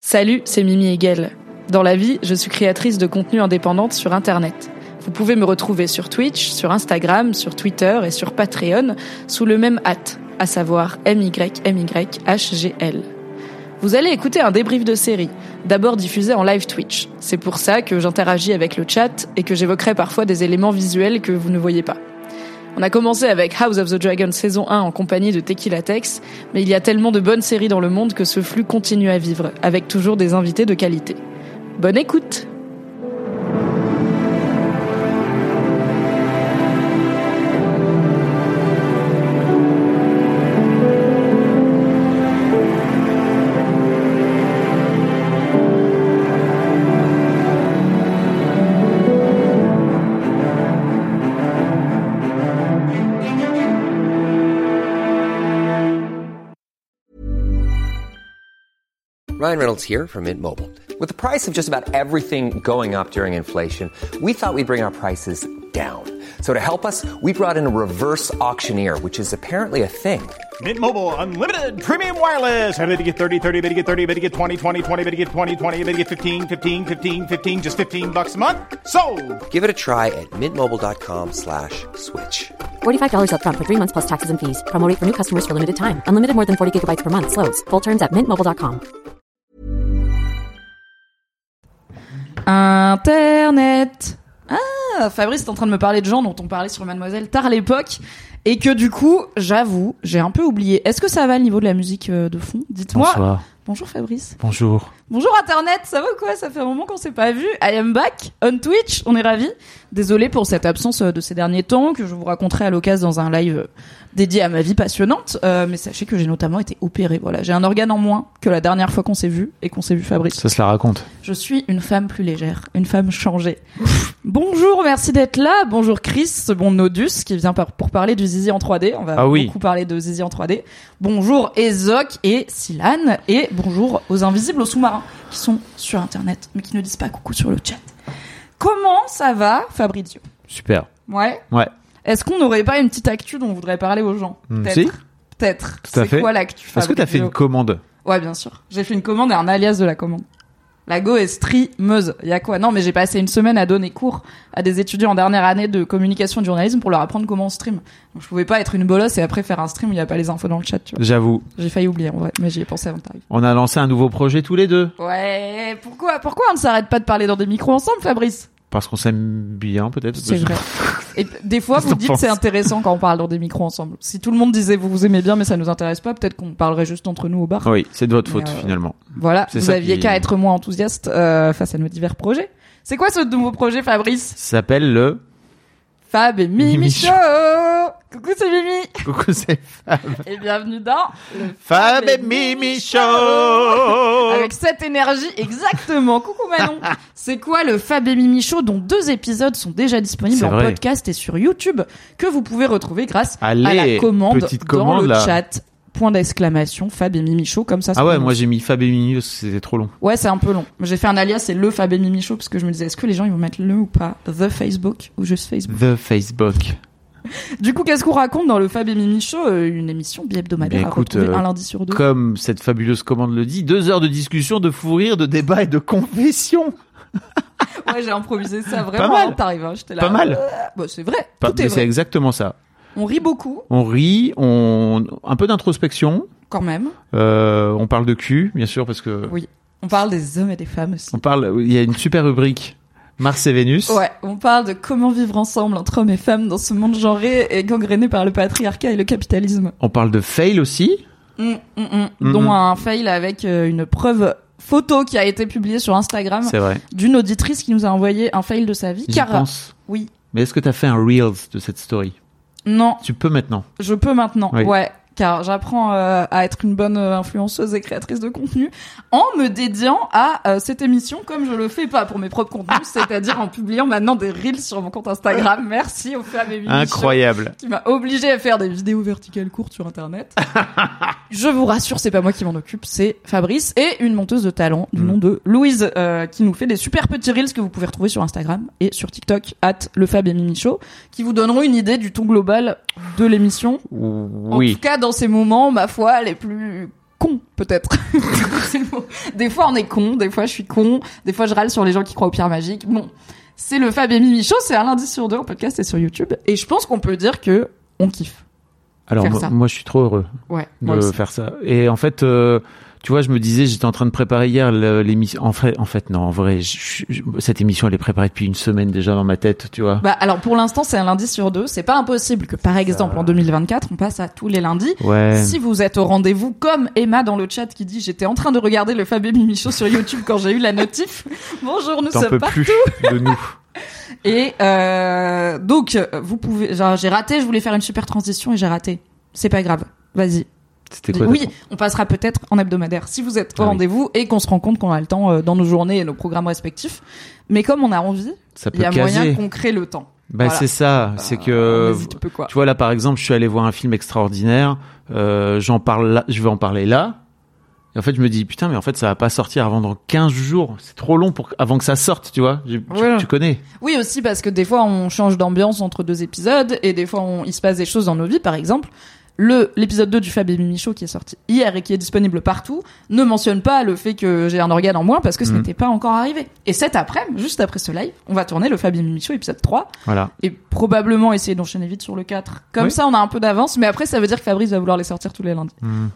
Salut, c'est Mimi Hegel. Dans la vie, je suis créatrice de contenu indépendante sur Internet. Vous pouvez me retrouver sur Twitch, sur Instagram, sur Twitter et sur Patreon sous le même hâte, à savoir MYMYHGL. Vous allez écouter un débrief de série, d'abord diffusé en live Twitch. C'est pour ça que j'interagis avec le chat et que j'évoquerai parfois des éléments visuels que vous ne voyez pas. On a commencé avec House of the Dragon saison 1 en compagnie de Tequila Tex, mais il y a tellement de bonnes séries dans le monde que ce flux continue à vivre, avec toujours des invités de qualité. Bonne écoute! Ryan Reynolds here from Mint Mobile. With the price of just about everything going up during inflation, we thought we'd bring our prices down. So to help us, we brought in a reverse auctioneer, which is apparently a thing. Mint Mobile Unlimited Premium Wireless. How to get 30, 30, bit to get 30, bit to get 20, 20, 20, bit to get 20, 20, bit to get 15, 15, 15, 15, just $15 a month? Sold! Give it a try at mintmobile.com/switch. $45 up front for 3 months plus taxes and fees. Promo rate for new customers for limited time. Unlimited more than 40 gigabytes per month. Slows full terms at mintmobile.com. Internet. Ah, Fabrice est en train de me parler de gens dont on parlait sur Mademoiselle tard à l'époque et que du coup, j'avoue, j'ai un peu oublié. Est-ce que ça va au niveau de la musique de fond ? Dites-moi. Bonsoir. Bonjour Fabrice. Bonjour. Bonjour Internet, ça va ou quoi ? Ça fait un moment qu'on s'est pas vu. I am back on Twitch, on est ravis. Désolé pour cette absence de ces derniers temps que je vous raconterai à l'occasion dans un live dédié à ma vie passionnante. Mais sachez que j'ai notamment été opérée. Voilà, j'ai un organe en moins que la dernière fois qu'on s'est vu et qu'on s'est vu Fabrice. Ça se la raconte. Je suis une femme plus légère, une femme changée. Bonjour, merci d'être là. Bonjour Chris, ce bon Nodus qui vient pour parler du Zizi en 3D. On va beaucoup parler de Zizi en 3D. Bonjour Ezok et Silan et bonjour aux invisibles, aux sous-marins qui sont sur Internet mais qui ne disent pas coucou sur le chat. Comment ça va, Fabrizio ? Super. Ouais. Est-ce qu'on n'aurait pas une petite actu dont on voudrait parler aux gens ? Peut-être. Tout à fait. C'est quoi l'actu, Fabrizio ? Est-ce que t'as fait une commande ? Ouais, bien sûr. J'ai fait une commande et un alias de la commande. La go est streameuse. Il y a quoi ? Non, mais j'ai passé une semaine à donner cours à des étudiants en dernière année de communication et de journalisme pour leur apprendre comment on stream. Donc je pouvais pas être une bolosse et après faire un stream où il y a pas les infos dans le chat, tu vois. J'avoue. J'ai failli oublier en vrai, mais j'y ai pensé avant de t'arriver. On a lancé un nouveau projet tous les deux. Ouais, pourquoi on ne s'arrête pas de parler dans des micros ensemble, Fabrice ? Parce qu'on s'aime bien, peut-être. C'est vrai. Et des fois, vous dites c'est intéressant quand on parle dans des micros ensemble. Si tout le monde disait vous aimez bien mais ça nous intéresse pas, peut-être qu'on parlerait juste entre nous au bar. Oui, c'est de votre faute finalement. Voilà, vous aviez qu'à être moins enthousiaste face à nos divers projets. C'est quoi ce nouveau projet, Fabrice ? Ça s'appelle le Fab et Mimi Show. Coucou, c'est Mimi. Coucou, c'est Fab. Et bienvenue dans le Fab et Mimi Show. Avec cette énergie, exactement. Coucou Manon. C'est quoi le Fab et Mimi Show dont 2 épisodes sont déjà disponibles en podcast et sur YouTube que vous pouvez retrouver grâce à la commande dans le chat. Point d'exclamation, Fab et Mimi Show, comme ça. Ah ouais, moi j'ai mis Fab et Mimi parce que c'était trop long. Ouais, c'est un peu long. J'ai fait un alias, c'est le Fab et Mimi Show parce que je me disais, est-ce que les gens ils vont mettre le ou pas ? The Facebook ou juste Facebook ? The Facebook. Du coup, qu'est-ce qu'on raconte dans le Fab et Mimi Show ? Une émission bi-hebdomadaire à retrouver un lundi sur 2. Comme cette fabuleuse commande le dit, 2 heures de discussion, de fou rire, de débat et de confession. Ouais, j'ai improvisé ça vraiment. Pas mal. T'arrives, hein, j'étais là. Pas mal. Bah, c'est vrai. Mais c'est exactement ça. On rit beaucoup. On rit, un peu d'introspection. Quand même. On parle de cul, bien sûr, parce que... Oui. On parle des hommes et des femmes aussi. Il y a une super rubrique, Mars et Vénus. Ouais, on parle de comment vivre ensemble entre hommes et femmes dans ce monde genré et gangréné par le patriarcat et le capitalisme. On parle de fail aussi. Dont un fail avec une preuve photo qui a été publiée sur Instagram. C'est vrai. D'une auditrice qui nous a envoyé un fail de sa vie. J'y pense. Oui. Mais est-ce que t'as fait un Reels de cette story ? Non. Tu peux maintenant. Je peux maintenant, oui. Ouais. Car j'apprends à être une bonne influenceuse et créatrice de contenu en me dédiant à cette émission comme je le fais pas pour mes propres contenus, c'est-à-dire en publiant maintenant des reels sur mon compte Instagram. Merci au Fab et Mimi Incroyable. Qui m'a obligée à faire des vidéos verticales courtes sur Internet. Je vous rassure, c'est pas moi qui m'en occupe, c'est Fabrice et une monteuse de talent du nom de Louise qui nous fait des super petits reels que vous pouvez retrouver sur Instagram et sur TikTok @lefab-et-mimi-show qui vous donneront une idée du ton global de l'émission. Oui. En tout cas, dans ces moments, ma foi, les plus con, peut-être. C'est le mot. Des fois, on est con, des fois, je suis con, des fois, je râle sur les gens qui croient aux pierres magiques. Bon, c'est le Fab et Mimi Show, c'est un lundi sur deux en podcast et sur YouTube. Et je pense qu'on peut dire que on kiffe. Alors, moi, je suis trop heureux de faire ça. Et en fait, tu vois, je me disais, j'étais en train de préparer hier l'émission. En fait, non, en vrai, cette émission, elle est préparée depuis une semaine déjà dans ma tête, tu vois. Bah, alors, pour l'instant, c'est un lundi sur deux. C'est pas impossible que, par exemple, en 2024, on passe à tous les lundis. Ouais. Si vous êtes au rendez-vous, comme Emma dans le chat qui dit, j'étais en train de regarder le Fab et Mimi Show sur YouTube quand j'ai eu la notif. Bonjour, nous sommes partout. Plus de nous. Et, donc, vous pouvez, genre, j'ai raté, je voulais faire une super transition et j'ai raté. C'est pas grave. Vas-y. C'était quoi? Oui, on passera peut-être en hebdomadaire si vous êtes au rendez-vous et qu'on se rend compte qu'on a le temps dans nos journées et nos programmes respectifs. Mais comme on a envie, il y a moyen qu'on crée le temps. Bah voilà. C'est ça, c'est que tu vois là par exemple, je suis allé voir un film extraordinaire, je vais en parler là. Et en fait, je me dis putain, mais en fait, ça va pas sortir avant dans 15 jours. C'est trop long avant que ça sorte, tu vois. Tu connais. Oui, aussi parce que des fois on change d'ambiance entre deux épisodes et des fois il se passe des choses dans nos vies, par exemple. L'épisode 2 du Fab et Mimi Show qui est sorti hier et qui est disponible partout ne mentionne pas le fait que j'ai un organe en moins parce que ce n'était pas encore arrivé. Et cet après-midi, juste après ce live, on va tourner le Fab et Mimi Show épisode 3. Voilà. Et probablement essayer d'enchaîner vite sur le 4. Comme ça, on a un peu d'avance, mais après, ça veut dire que Fabrice va vouloir les sortir tous les lundis.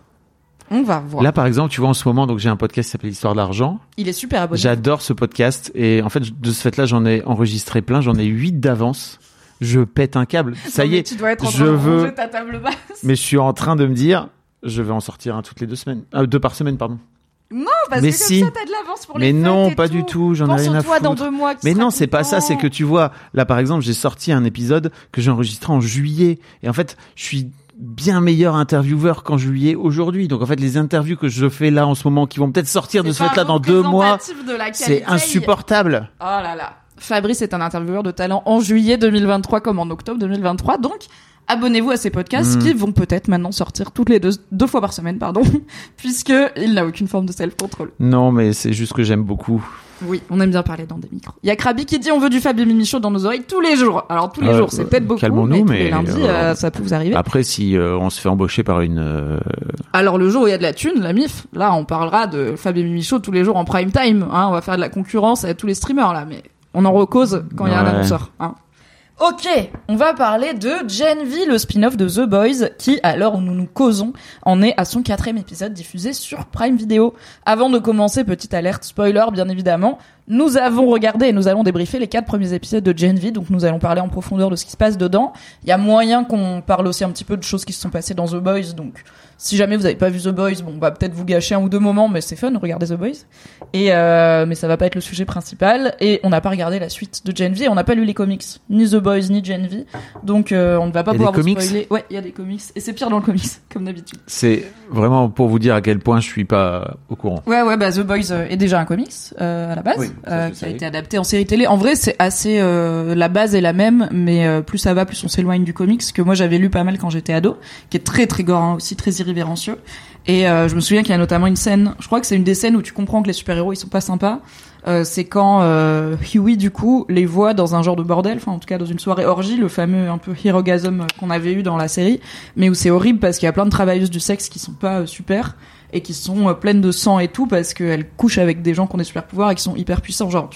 On va voir. Là, par exemple, tu vois, en ce moment, donc j'ai un podcast qui s'appelle L'Histoire de l'argent. Il est super abonné. J'adore ce podcast et en fait, de ce fait-là, j'en ai enregistré plein, j'en ai 8 d'avance. Je pète un câble. Ça y est. Tu dois être en train de ranger ta table basse. Mais je suis en train de me dire, je vais en sortir un toutes les 2 semaines. 2 par semaine, pardon. Non, parce que comme ça, t'as de l'avance pour les fêtes. Mais non, pas du tout. J'en ai rien à foutre. Dans 2 mois. Mais non, c'est pas ça. C'est que tu vois, là, par exemple, j'ai sorti un épisode que j'ai enregistré en juillet. Et en fait, je suis bien meilleur intervieweur qu'en juillet aujourd'hui. Donc en fait, les interviews que je fais là en ce moment, qui vont peut-être sortir de ce fait-là dans 2 mois, c'est insupportable. Oh là là. Fabrice est un intervieweur de talent en juillet 2023 comme en octobre 2023. Donc, abonnez-vous à ces podcasts qui vont peut-être maintenant sortir toutes les deux fois par semaine, puisque il n'a aucune forme de self-control. Non, mais c'est juste que j'aime beaucoup. Oui, on aime bien parler dans des micros. Il y a Krabi qui dit on veut du Fab et Mimi Show dans nos oreilles tous les jours. Alors tous les jours, c'est peut-être beaucoup, calmons-nous, mais tous les lundis, ça peut vous arriver. Après, si on se fait embaucher par une... Alors le jour où il y a de la thune, la MIF, là on parlera de Fab et Mimi Show tous les jours en prime time. Hein, on va faire de la concurrence à tous les streamers là, mais on en recose quand il y a un annonceur. Hein. Ok, on va parler de Gen V, le spin-off de The Boys, qui, à l'heure où nous nous causons, en est à son 4e épisode diffusé sur Prime Video. Avant de commencer, petite alerte spoiler, bien évidemment, nous avons regardé et nous allons débriefer les 4 premiers épisodes de Gen V, donc nous allons parler en profondeur de ce qui se passe dedans. Il y a moyen qu'on parle aussi un petit peu de choses qui se sont passées dans The Boys, donc si jamais vous n'avez pas vu The Boys, bon, bah peut-être vous gâcher 1 ou 2 moments, mais c'est fun, regardez The Boys. Et mais ça va pas être le sujet principal. Et on n'a pas regardé la suite de Gen V, et on n'a pas lu les comics, ni The Boys ni Gen V, donc on ne va pas pouvoir vous spoiler. Ouais, il y a des comics, et c'est pire dans le comics, comme d'habitude. C'est vraiment pour vous dire à quel point je suis pas au courant. Ouais, bah The Boys est déjà un comics à la base. Oui. Qui a été adapté en série télé. En vrai, c'est assez la base est la même, mais plus ça va, plus on s'éloigne du comics, que moi j'avais lu pas mal quand j'étais ado, qui est très très gore, hein, aussi très irrévérencieux. Et je me souviens qu'il y a notamment une scène, je crois que c'est une des scènes où tu comprends que les super-héros ils sont pas sympas. C'est quand Huey du coup les voit dans un genre de bordel, enfin en tout cas dans une soirée orgie, le fameux un peu Herogasm qu'on avait eu dans la série, mais où c'est horrible parce qu'il y a plein de travailleuses du sexe qui sont pas super et qui sont pleines de sang et tout parce qu'elles couchent avec des gens qui ont des super pouvoirs et qui sont hyper puissants, genre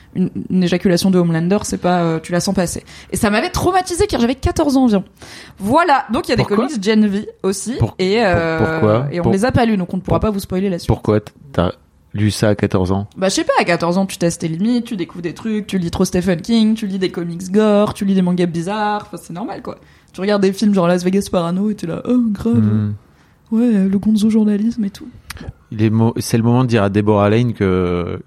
une éjaculation de Homelander, c'est pas tu la sens passer. Et ça m'avait traumatisé car j'avais 14 ans environ. Voilà, donc il y a des comics Gen V aussi. Pourquoi et on les a pas lus, donc on ne pourra pas vous spoiler la suite. Pourquoi t'as lu ça à 14 ans? Bah je sais pas, à 14 ans tu testes tes limites, tu découvres des trucs, tu lis trop Stephen King, tu lis des comics gore, tu lis des mangas bizarres, enfin c'est normal quoi. Tu regardes des films genre Las Vegas Parano et t'es là, oh grave. Ouais, le gonzo journalisme et tout. C'est le moment de dire à Deborah Lane que...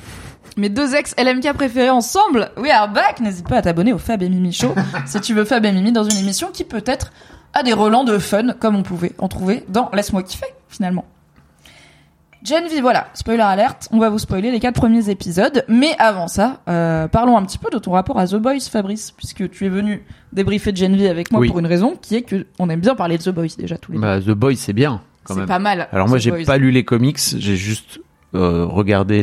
Mes 2 ex LMK préférés ensemble, we are back. N'hésite pas à t'abonner au Fab et Mimi Show si tu veux Fab et Mimi dans une émission qui peut-être a des relents de fun comme on pouvait en trouver dans Laisse-moi kiffer finalement. Gen V, voilà, spoiler alerte, on va vous spoiler les 4 premiers épisodes, mais avant ça, parlons un petit peu de ton rapport à The Boys, Fabrice, puisque tu es venu débriefer Gen V avec moi pour une raison, qui est que on aime bien parler de The Boys déjà tous les deux. The Boys c'est bien quand même. C'est pas mal. Alors moi j'ai pas lu les comics, j'ai juste regardé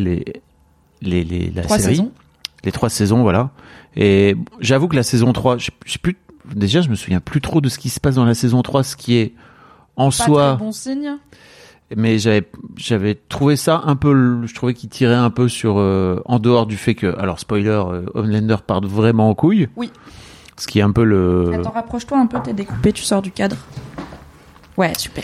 la 3 série, saisons. Les 3 saisons, voilà. Et j'avoue que la saison 3, je me souviens plus trop de ce qui se passe dans la saison 3, ce qui est en pas soi très bon signe. mais j'avais trouvé ça un peu, je trouvais qu'il tirait un peu sur, en dehors du fait que, alors spoiler, Homelander part vraiment en couille. Oui. Ce qui est un peu le... Attends, rapproche-toi un peu, t'es découpé, tu sors du cadre. Ouais, super.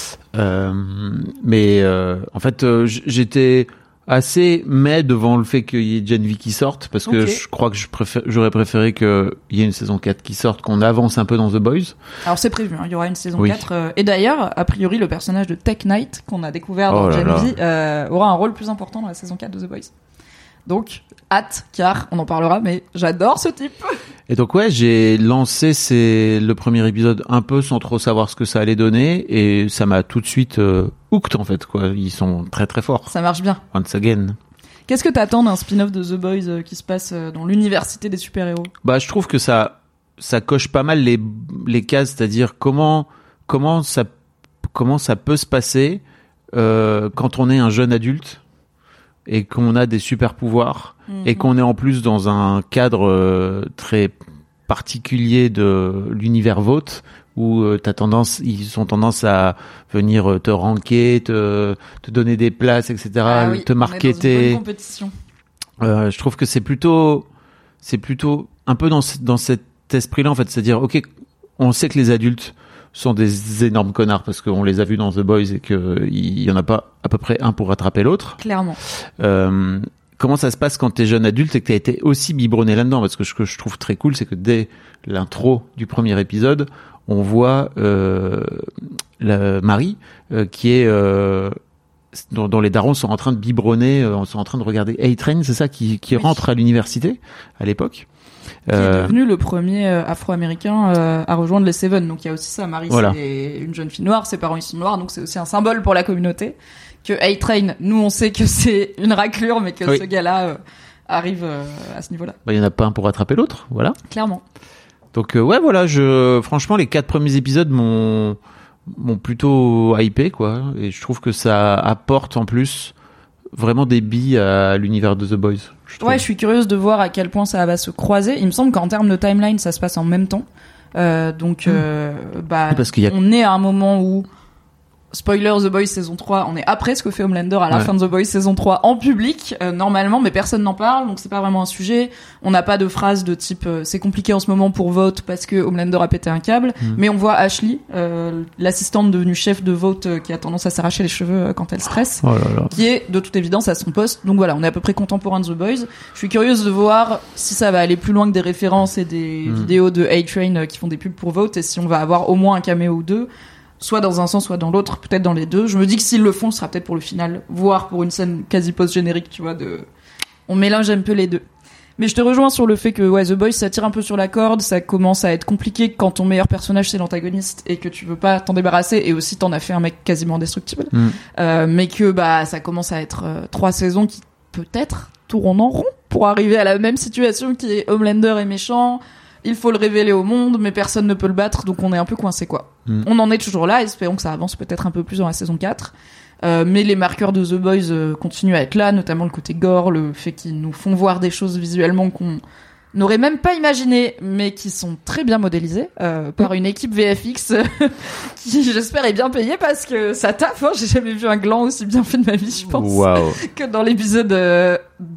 Mais en fait, j'étais assez mais devant le fait qu'il y ait Gen V qui sorte, parce que je crois que j'aurais préféré qu'il y ait une saison 4 qui sorte, qu'on avance un peu dans The Boys. Alors c'est prévu, hein, il y aura une saison 4. Et d'ailleurs, a priori, le personnage de Tech Knight, qu'on a découvert dans Gen V, aura un rôle plus important dans la saison 4 de The Boys. Donc, hâte, car on en parlera, mais j'adore ce type. Et donc ouais, j'ai lancé le premier épisode un peu sans trop savoir ce que ça allait donner, et ça m'a tout de suite hooked en fait, quoi. Ils sont très très forts. Ça marche bien. Once again. Qu'est-ce que t'attends d'un spin-off de The Boys qui se passe dans l'université des super-héros ? Bah, je trouve que ça coche pas mal les cases, c'est-à-dire comment ça peut se passer quand on est un jeune adulte et qu'on a des super pouvoirs et qu'on est en plus dans un cadre très particulier de l'univers Vought où ils ont tendance à venir te ranker, te donner des places, etc., te marketer. On est dans une bonne compétition. Je trouve que c'est plutôt un peu dans cet esprit-là en fait, c'est-à-dire ok, on sait que les adultes sont des énormes connards parce qu'on les a vus dans The Boys et que il y en a pas à peu près un pour rattraper l'autre. Clairement. Comment ça se passe quand t'es jeune adulte et que t'as été aussi biberonné là-dedans? Parce que ce que je trouve très cool, c'est que dès l'intro du premier épisode, on voit Marie qui est dont les darons sont en train de biberonner, sont en train de regarder A-Train, c'est ça, qui rentre à l'université à l'époque. Qui est devenu le premier afro-américain à rejoindre les Seven. Donc il y a aussi ça, Marie, c'est une jeune fille noire, ses parents ils sont noirs, donc c'est aussi un symbole pour la communauté. Que A-Train, nous on sait que c'est une raclure, mais que ce gars-là arrive à ce niveau-là. Bah, il y en a pas un pour rattraper l'autre, voilà. Clairement. Donc ouais, voilà, franchement les 4 premiers épisodes m'ont plutôt hypé, quoi, et je trouve que ça apporte en plus vraiment des billes à l'univers de The Boys. Je suis curieuse de voir à quel point ça va se croiser. Il me semble qu'en termes de timeline, ça se passe en même temps. Donc, parce qu'il on est à un moment où, spoiler, The Boys saison 3, on est après ce que fait Homelander à la fin de The Boys saison 3 en public, normalement, mais personne n'en parle, donc c'est pas vraiment un sujet. On n'a pas de phrase de type c'est compliqué en ce moment pour Vought parce que Homelander a pété un câble, mais on voit Ashley, l'assistante devenue chef de Vought qui a tendance à s'arracher les cheveux quand elle stresse, qui est de toute évidence à son poste. Donc voilà, on est à peu près contemporain de The Boys. Je suis curieuse de voir si ça va aller plus loin que des références et des vidéos de A-Train qui font des pubs pour Vought, et si on va avoir au moins un caméo ou deux, soit dans un sens, soit dans l'autre, peut-être dans les deux. Je me dis que s'ils le font, ce sera peut-être pour le final, voire pour une scène quasi post-générique, tu vois, on mélange un peu les deux. Mais je te rejoins sur le fait que, The Boys, ça tire un peu sur la corde, ça commence à être compliqué quand ton meilleur personnage, c'est l'antagoniste, et que tu veux pas t'en débarrasser, et aussi t'en as fait un mec quasiment indestructible. Mais que, ça commence à être 3 saisons qui, peut-être, tournent en rond pour arriver à la même situation qui est Homelander est méchant, il faut le révéler au monde, mais personne ne peut le battre, donc on est un peu coincé, quoi. On en est toujours là, espérons que ça avance peut-être un peu plus dans la saison 4. Mais les marqueurs de The Boys continuent à être là, notamment le côté gore, le fait qu'ils nous font voir des choses visuellement qu'on n'aurait même pas imaginé, mais qui sont très bien modélisées par une équipe VFX qui, j'espère, est bien payée parce que ça taffe. J'ai jamais vu un gland aussi bien fait de ma vie, je pense, que dans l'épisode 1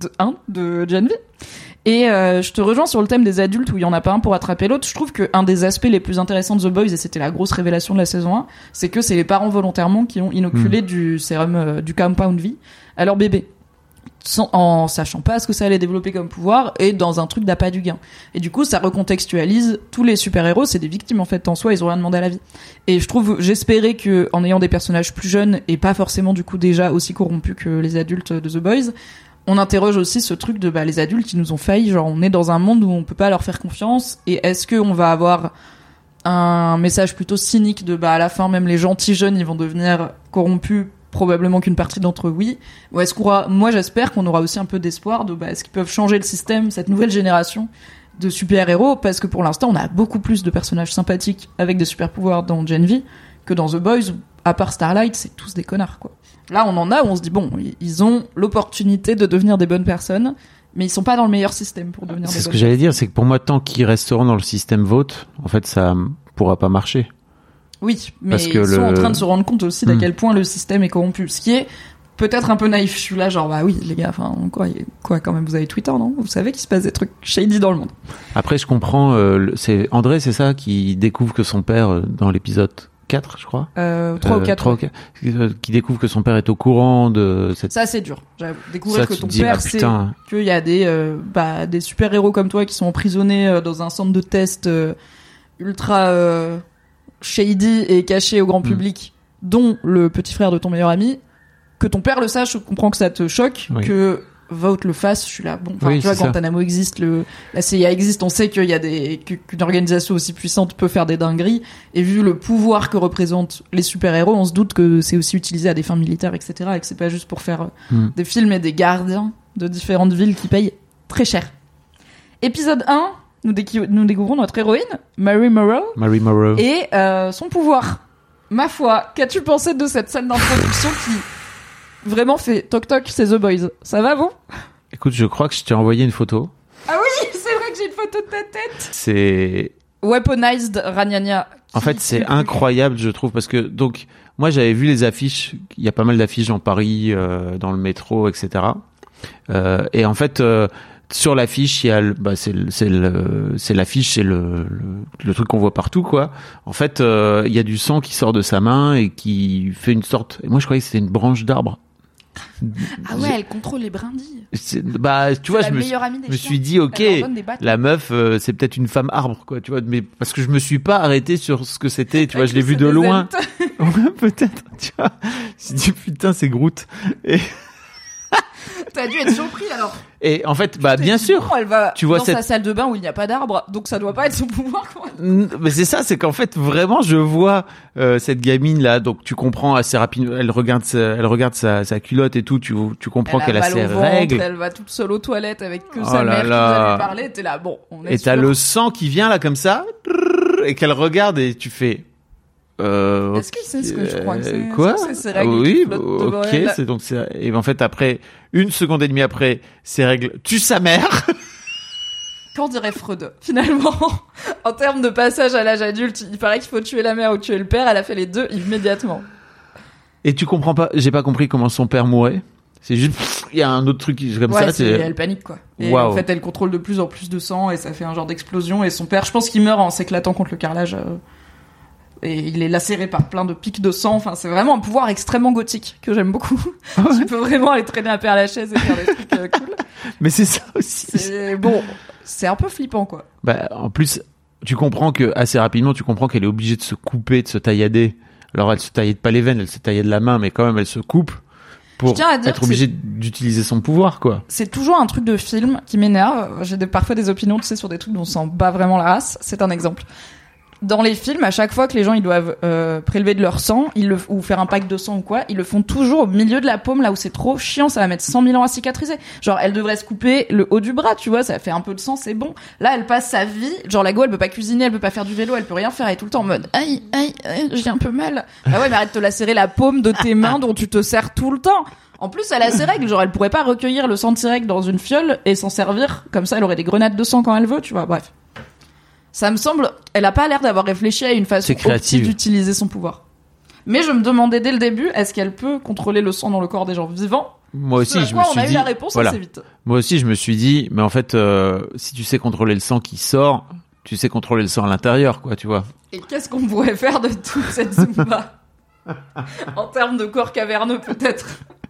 de Gen V. Et je te rejoins sur le thème des adultes où il y en a pas un pour attraper l'autre. Je trouve que un des aspects les plus intéressants de The Boys, et c'était la grosse révélation de la saison 1, c'est que c'est les parents volontairement qui ont inoculé du sérum du Compound V à leur bébé, en sachant pas ce que ça allait développer comme pouvoir et dans un truc d'appât du gain. Et du coup, ça recontextualise tous les super-héros, c'est des victimes en fait en soi, ils ont rien demandé à la vie. Et j'espérais que en ayant des personnages plus jeunes et pas forcément du coup déjà aussi corrompus que les adultes de The Boys, on interroge aussi ce truc de les adultes qui nous ont failli, genre on est dans un monde où on peut pas leur faire confiance, et est-ce que on va avoir un message plutôt cynique de à la fin même les gentils jeunes ils vont devenir corrompus, probablement qu'une partie d'entre eux oui, ou est-ce moi j'espère qu'on aura aussi un peu d'espoir de est-ce qu'ils peuvent changer le système, cette nouvelle génération de super-héros, parce que pour l'instant on a beaucoup plus de personnages sympathiques avec des super-pouvoirs dans Gen V que dans The Boys, où, à part Starlight, c'est tous des connards, quoi. Là, on en a où on se dit, bon, ils ont l'opportunité de devenir des bonnes personnes, mais ils sont pas dans le meilleur système pour devenir des bonnes personnes. C'est ce que j'allais dire, c'est que pour moi, tant qu'ils resteront dans le système Vought, en fait, ça pourra pas marcher. Oui, mais Parce que ils sont en train de se rendre compte aussi d'à quel point le système est corrompu. Ce qui est peut-être un peu naïf. Je suis là genre, bah oui, les gars, enfin, quoi, quand même, vous avez Twitter, non? Vous savez qu'il se passe des trucs shady dans le monde. Après, je comprends, c'est André, c'est ça, qui découvre que son père, dans l'épisode 4, je crois. 3 ou 4. Qui découvre que son père est au courant de cette... Ça, c'est dur. J'avoue. Découvrir Ça, que tu ton te dis, père ah, sait putain. qu'il y a des super-héros comme toi qui sont emprisonnés dans un centre de test ultra shady et caché au grand public, dont le petit frère de ton meilleur ami. Que ton père le sache, je comprends que ça te choque, Oui. que Vought le fasse, je suis là. Bon, Oui, tu vois, c'est ça. Guantanamo existe, la CIA existe, on sait qu'il y a qu'une organisation aussi puissante peut faire des dingueries, et vu le pouvoir que représentent les super-héros, on se doute que c'est aussi utilisé à des fins militaires, etc., et que c'est pas juste pour faire des films et des gardiens de différentes villes qui payent très cher. Épisode 1, nous découvrons notre héroïne, Mary Morrow, et son pouvoir. Ma foi, qu'as-tu pensé de cette scène d'introduction qui vraiment fait toc toc, c'est The Boys? Ça va, vous? Écoute, je crois que je t'ai envoyé une photo. Ah oui, c'est vrai que j'ai une photo de ta tête. C'est... Weaponized Raniania. En fait, c'est incroyable, je trouve, parce que, donc, moi, j'avais vu les affiches. Il y a pas mal d'affiches dans Paris, dans le métro, etc. Et en fait, sur l'affiche, il y a c'est l'affiche, c'est le truc qu'on voit partout, quoi. En fait, il y a du sang qui sort de sa main et qui fait une sorte, et moi, je croyais que c'était une branche d'arbre. Ah ouais, elle contrôle les brindilles. Bah, tu vois, la je meilleure amie des me chiens. suis dit, ok, Elle leur donne des bâtons. la meuf, c'est peut-être une femme arbre, quoi, tu vois, mais parce que je me suis pas arrêté sur ce que c'était, tu vois, je l'ai vu de loin. Ouais, peut-être, tu vois. Je me suis dit, putain, c'est Groot. Et T'as dû être surpris alors. Et en fait, bah, Tu t'es bien dit, sûr. bon, elle va Tu vois dans sa salle de bain où il n'y a pas d'arbre, donc ça doit pas être son pouvoir, quoi. Mais c'est ça, c'est qu'en fait, vraiment, je vois cette gamine là, donc tu comprends assez rapidement. Elle regarde sa culotte et tout. Tu comprends qu'elle a mal ses au ventre, règles. Elle va toute seule aux toilettes avec que Oh sa là mère qui là. vient lui parler. T'es là, bon, on est Et t'as sûr. le sang qui vient là comme ça, et qu'elle regarde et tu fais. Est-ce que c'est ce que je crois que c'est? Quoi? Est-ce que c'est ses règles Oui, qui flottent devant ok. elle C'est donc c'est, et en fait après une seconde et demie après, ses règles tuent sa mère. Qu'en dirait Freud, finalement? En termes de passage à l'âge adulte, il paraît qu'il faut tuer la mère ou tuer le père. Elle a fait les deux immédiatement. Et tu comprends pas, j'ai pas compris comment son père mourait. C'est juste, il y a un autre truc comme Ouais, ça. elle panique, quoi. Et Waouh. en fait, elle contrôle de plus en plus de sang et ça fait un genre d'explosion. Et son père, je pense qu'il meurt en s'éclatant contre le carrelage. Et il est lacéré par plein de pics de sang. Enfin, c'est vraiment un pouvoir extrêmement gothique que j'aime beaucoup. Tu peux vraiment aller traîner à Père Lachaise et faire des trucs cool. Mais c'est ça aussi. C'est un peu flippant, quoi. Bah, en plus, tu comprends que assez rapidement, tu comprends qu'elle est obligée de se couper, de se taillader. Alors, elle se taillait pas les veines, elle se taillait de la main, mais quand même, elle se coupe pour Je tiens à dire être que obligée d'utiliser son pouvoir, quoi. C'est toujours un truc de film qui m'énerve. J'ai parfois des opinions, tu sais, sur des trucs dont on s'en bat vraiment la race. C'est un exemple. Dans les films, à chaque fois que les gens ils doivent prélever de leur sang, ou faire un pack de sang ou quoi, ils le font toujours au milieu de la paume, là où c'est trop chiant, ça va mettre 100 000 ans à cicatriser. Genre, elle devrait se couper le haut du bras, tu vois, ça fait un peu de sang, c'est bon. Là, elle passe sa vie, genre la go, elle peut pas cuisiner, elle peut pas faire du vélo, elle peut rien faire, elle est tout le temps en mode aïe, j'ai un peu mal. Bah ouais, mais arrête de te lacérer la paume de tes mains dont tu te sers tout le temps. En plus, elle a ses règles, genre elle pourrait pas recueillir le sang de ses règles dans une fiole et s'en servir, comme ça elle aurait des grenades de sang quand elle veut, tu vois, bref. Ça me semble, elle a pas l'air d'avoir réfléchi à une façon optique d'utiliser son pouvoir. Mais je me demandais dès le début, est-ce qu'elle peut contrôler le sang dans le corps des gens vivants? Moi aussi, je me suis on a dit. eu la réponse assez vite. Moi aussi, je me suis dit, mais en fait, si tu sais contrôler le sang qui sort, tu sais contrôler le sang à l'intérieur, quoi, tu vois. Et qu'est-ce qu'on pourrait faire de toute cette Zumba? En termes de corps caverneux, peut-être.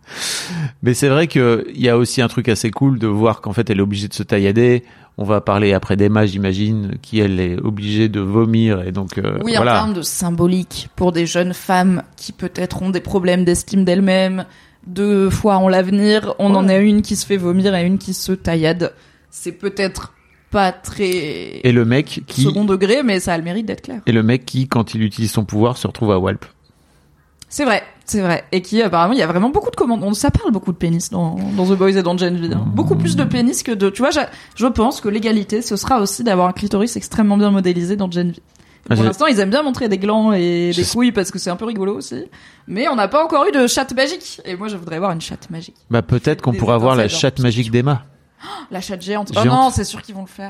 Mais c'est vrai qu'il y a aussi un truc assez cool de voir qu'en fait, elle est obligée de se taillader. On va parler après d'Emma, j'imagine, qui elle est obligée de vomir et donc oui, voilà. En termes de symbolique pour des jeunes femmes qui peut-être ont des problèmes d'estime d'elles-mêmes, 2 fois en l'avenir, on en a une qui se fait vomir et une qui se taillade. C'est peut-être pas très et le mec qui second degré, mais ça a le mérite d'être clair. Et le mec qui, quand il utilise son pouvoir, se retrouve à Walp. C'est vrai. Et qui, apparemment, il y a vraiment beaucoup de commandes. Ça parle beaucoup de pénis dans The Boys et dans Gen V. Hein. Beaucoup plus de pénis que de... Tu vois, je pense que l'égalité, ce sera aussi d'avoir un clitoris extrêmement bien modélisé dans Gen V. Pour l'instant, ils aiment bien montrer des glands et des couilles parce que c'est un peu rigolo aussi. Mais on n'a pas encore eu de chatte magique. Et moi, je voudrais avoir une chatte magique. Bah, peut-être qu'on pourra avoir la chatte magique d'Emma. La chatte géante. Oh non, c'est sûr qu'ils vont le faire.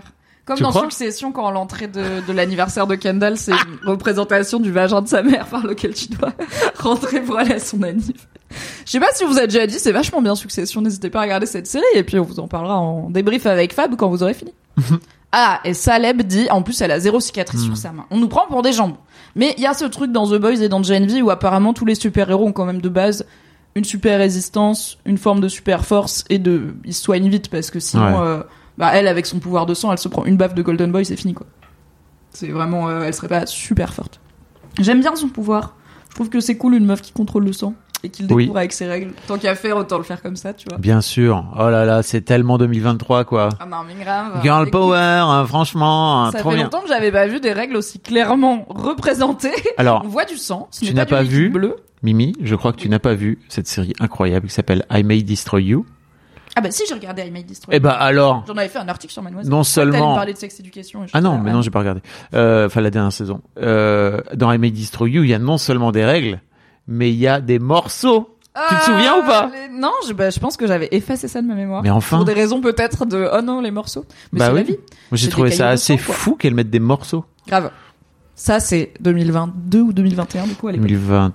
Comme Tu dans crois Succession, quand l'entrée de l'anniversaire de Kendall, c'est une représentation du vagin de sa mère par lequel tu dois rentrer pour aller à son anniv. Je sais pas si on vous a déjà dit, c'est vachement bien Succession, n'hésitez pas à regarder cette série, et puis on vous en parlera en débrief avec Fab quand vous aurez fini. Ah, et Saleb dit, en plus elle a 0 cicatrice sur sa main. On nous prend pour des jambes. Mais il y a ce truc dans The Boys et dans Gen V où apparemment tous les super-héros ont quand même de base une super résistance, une forme de super force, et ils se soignent vite, parce que sinon... elle, avec son pouvoir de sang, elle se prend une baffe de Golden Boy, c'est fini, quoi. C'est vraiment... elle serait pas super forte. J'aime bien son pouvoir. Je trouve que c'est cool, une meuf qui contrôle le sang et qui le découvre avec ses règles. Tant qu'à faire, autant le faire comme ça, tu vois. Bien sûr. Oh là là, c'est tellement 2023, quoi. Ah non, mais grave. Girl power, hein, franchement, ça trop fait bien. longtemps que j'avais pas vu des règles aussi clairement représentées. Alors, on voit du sang. tu n'as pas vu, Mimi, je crois que tu n'as pas vu cette série incroyable qui s'appelle I May Destroy You. Ah bah si, j'ai regardé I May Destroy. Eh bah alors. J'en avais fait un article sur Mademoiselle. Non seulement. T'allais me parler de sex education. Ah non, mais non, j'ai pas regardé. Enfin, la dernière saison. Dans I May Destroy You, il y a non seulement des règles, mais il y a des morceaux. Tu te souviens ou pas? Non, je pense que j'avais effacé ça de ma mémoire. Mais enfin. Pour des raisons peut-être de oh non, les morceaux. Mais c'est la vie. Moi, j'ai trouvé ça assez fou qu'elle mette des morceaux. Grave. Ça, c'est 2022 ou 2021, du coup, à l'époque.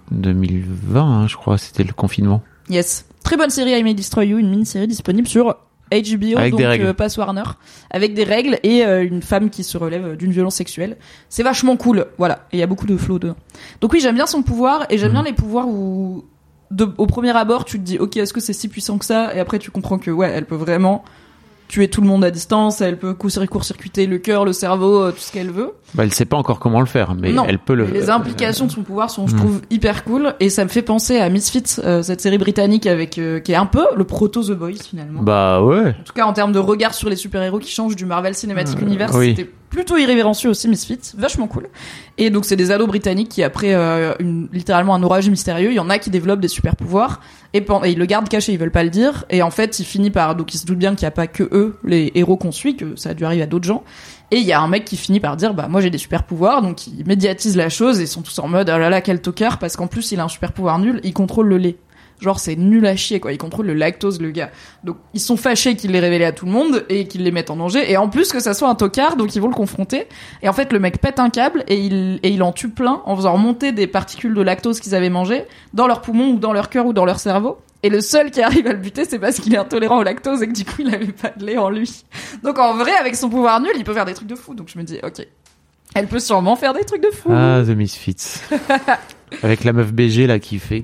2020, hein, je crois, c'était le confinement. Yes. Très bonne série, I May Destroy You, une mini-série disponible sur HBO, avec donc pas Warner, avec des règles et une femme qui se relève d'une violence sexuelle. C'est vachement cool, voilà. Et il y a beaucoup de flow dedans. Donc oui, j'aime bien son pouvoir, et j'aime bien les pouvoirs où, au premier abord, tu te dis, ok, est-ce que c'est si puissant que ça? Et après, tu comprends que, ouais, elle peut vraiment tuer tout le monde à distance, elle peut court-circuiter le cœur, le cerveau, tout ce qu'elle veut. Bah, elle sait pas encore comment le faire, mais non, elle peut le... les implications de son pouvoir sont, je trouve, hyper cool, et ça me fait penser à Misfits, cette série britannique avec, qui est un peu le proto The Boys, finalement. Bah, ouais. En tout cas, en termes de regard sur les super-héros qui changent du Marvel Cinematic Universe, oui. C'était plutôt irrévérencieux aussi, Misfits, vachement cool. Et donc, c'est des ados britanniques qui, après littéralement un orage mystérieux, il y en a qui développent des super-pouvoirs, et ils le gardent caché, ils veulent pas le dire, et en fait, il finit par, donc ils se doutent bien qu'il y a pas que eux, les héros qu'on suit, que ça a dû arriver à d'autres gens. Et il y a un mec qui finit par dire, bah, moi j'ai des super pouvoirs, donc il médiatise la chose, et ils sont tous en mode, oh là là, quel tocard, parce qu'en plus il a un super pouvoir nul, il contrôle le lait. Genre, c'est nul à chier, quoi. Il contrôle le lactose, le gars. Donc, ils sont fâchés qu'il l'ait révélé à tout le monde et qu'il les mette en danger. Et en plus, que ça soit un tocard, donc ils vont le confronter. Et en fait, le mec pète un câble et il en tue plein en faisant remonter des particules de lactose qu'ils avaient mangées dans leurs poumons ou dans leur cœur ou dans leur cerveau. Et le seul qui arrive à le buter, c'est parce qu'il est intolérant au lactose et que du coup, il avait pas de lait en lui. Donc, en vrai, avec son pouvoir nul, il peut faire des trucs de fou. Donc, je me dis, ok. Elle peut sûrement faire des trucs de fou. Ah, The Misfits. Avec la meuf BG, là, qui fait...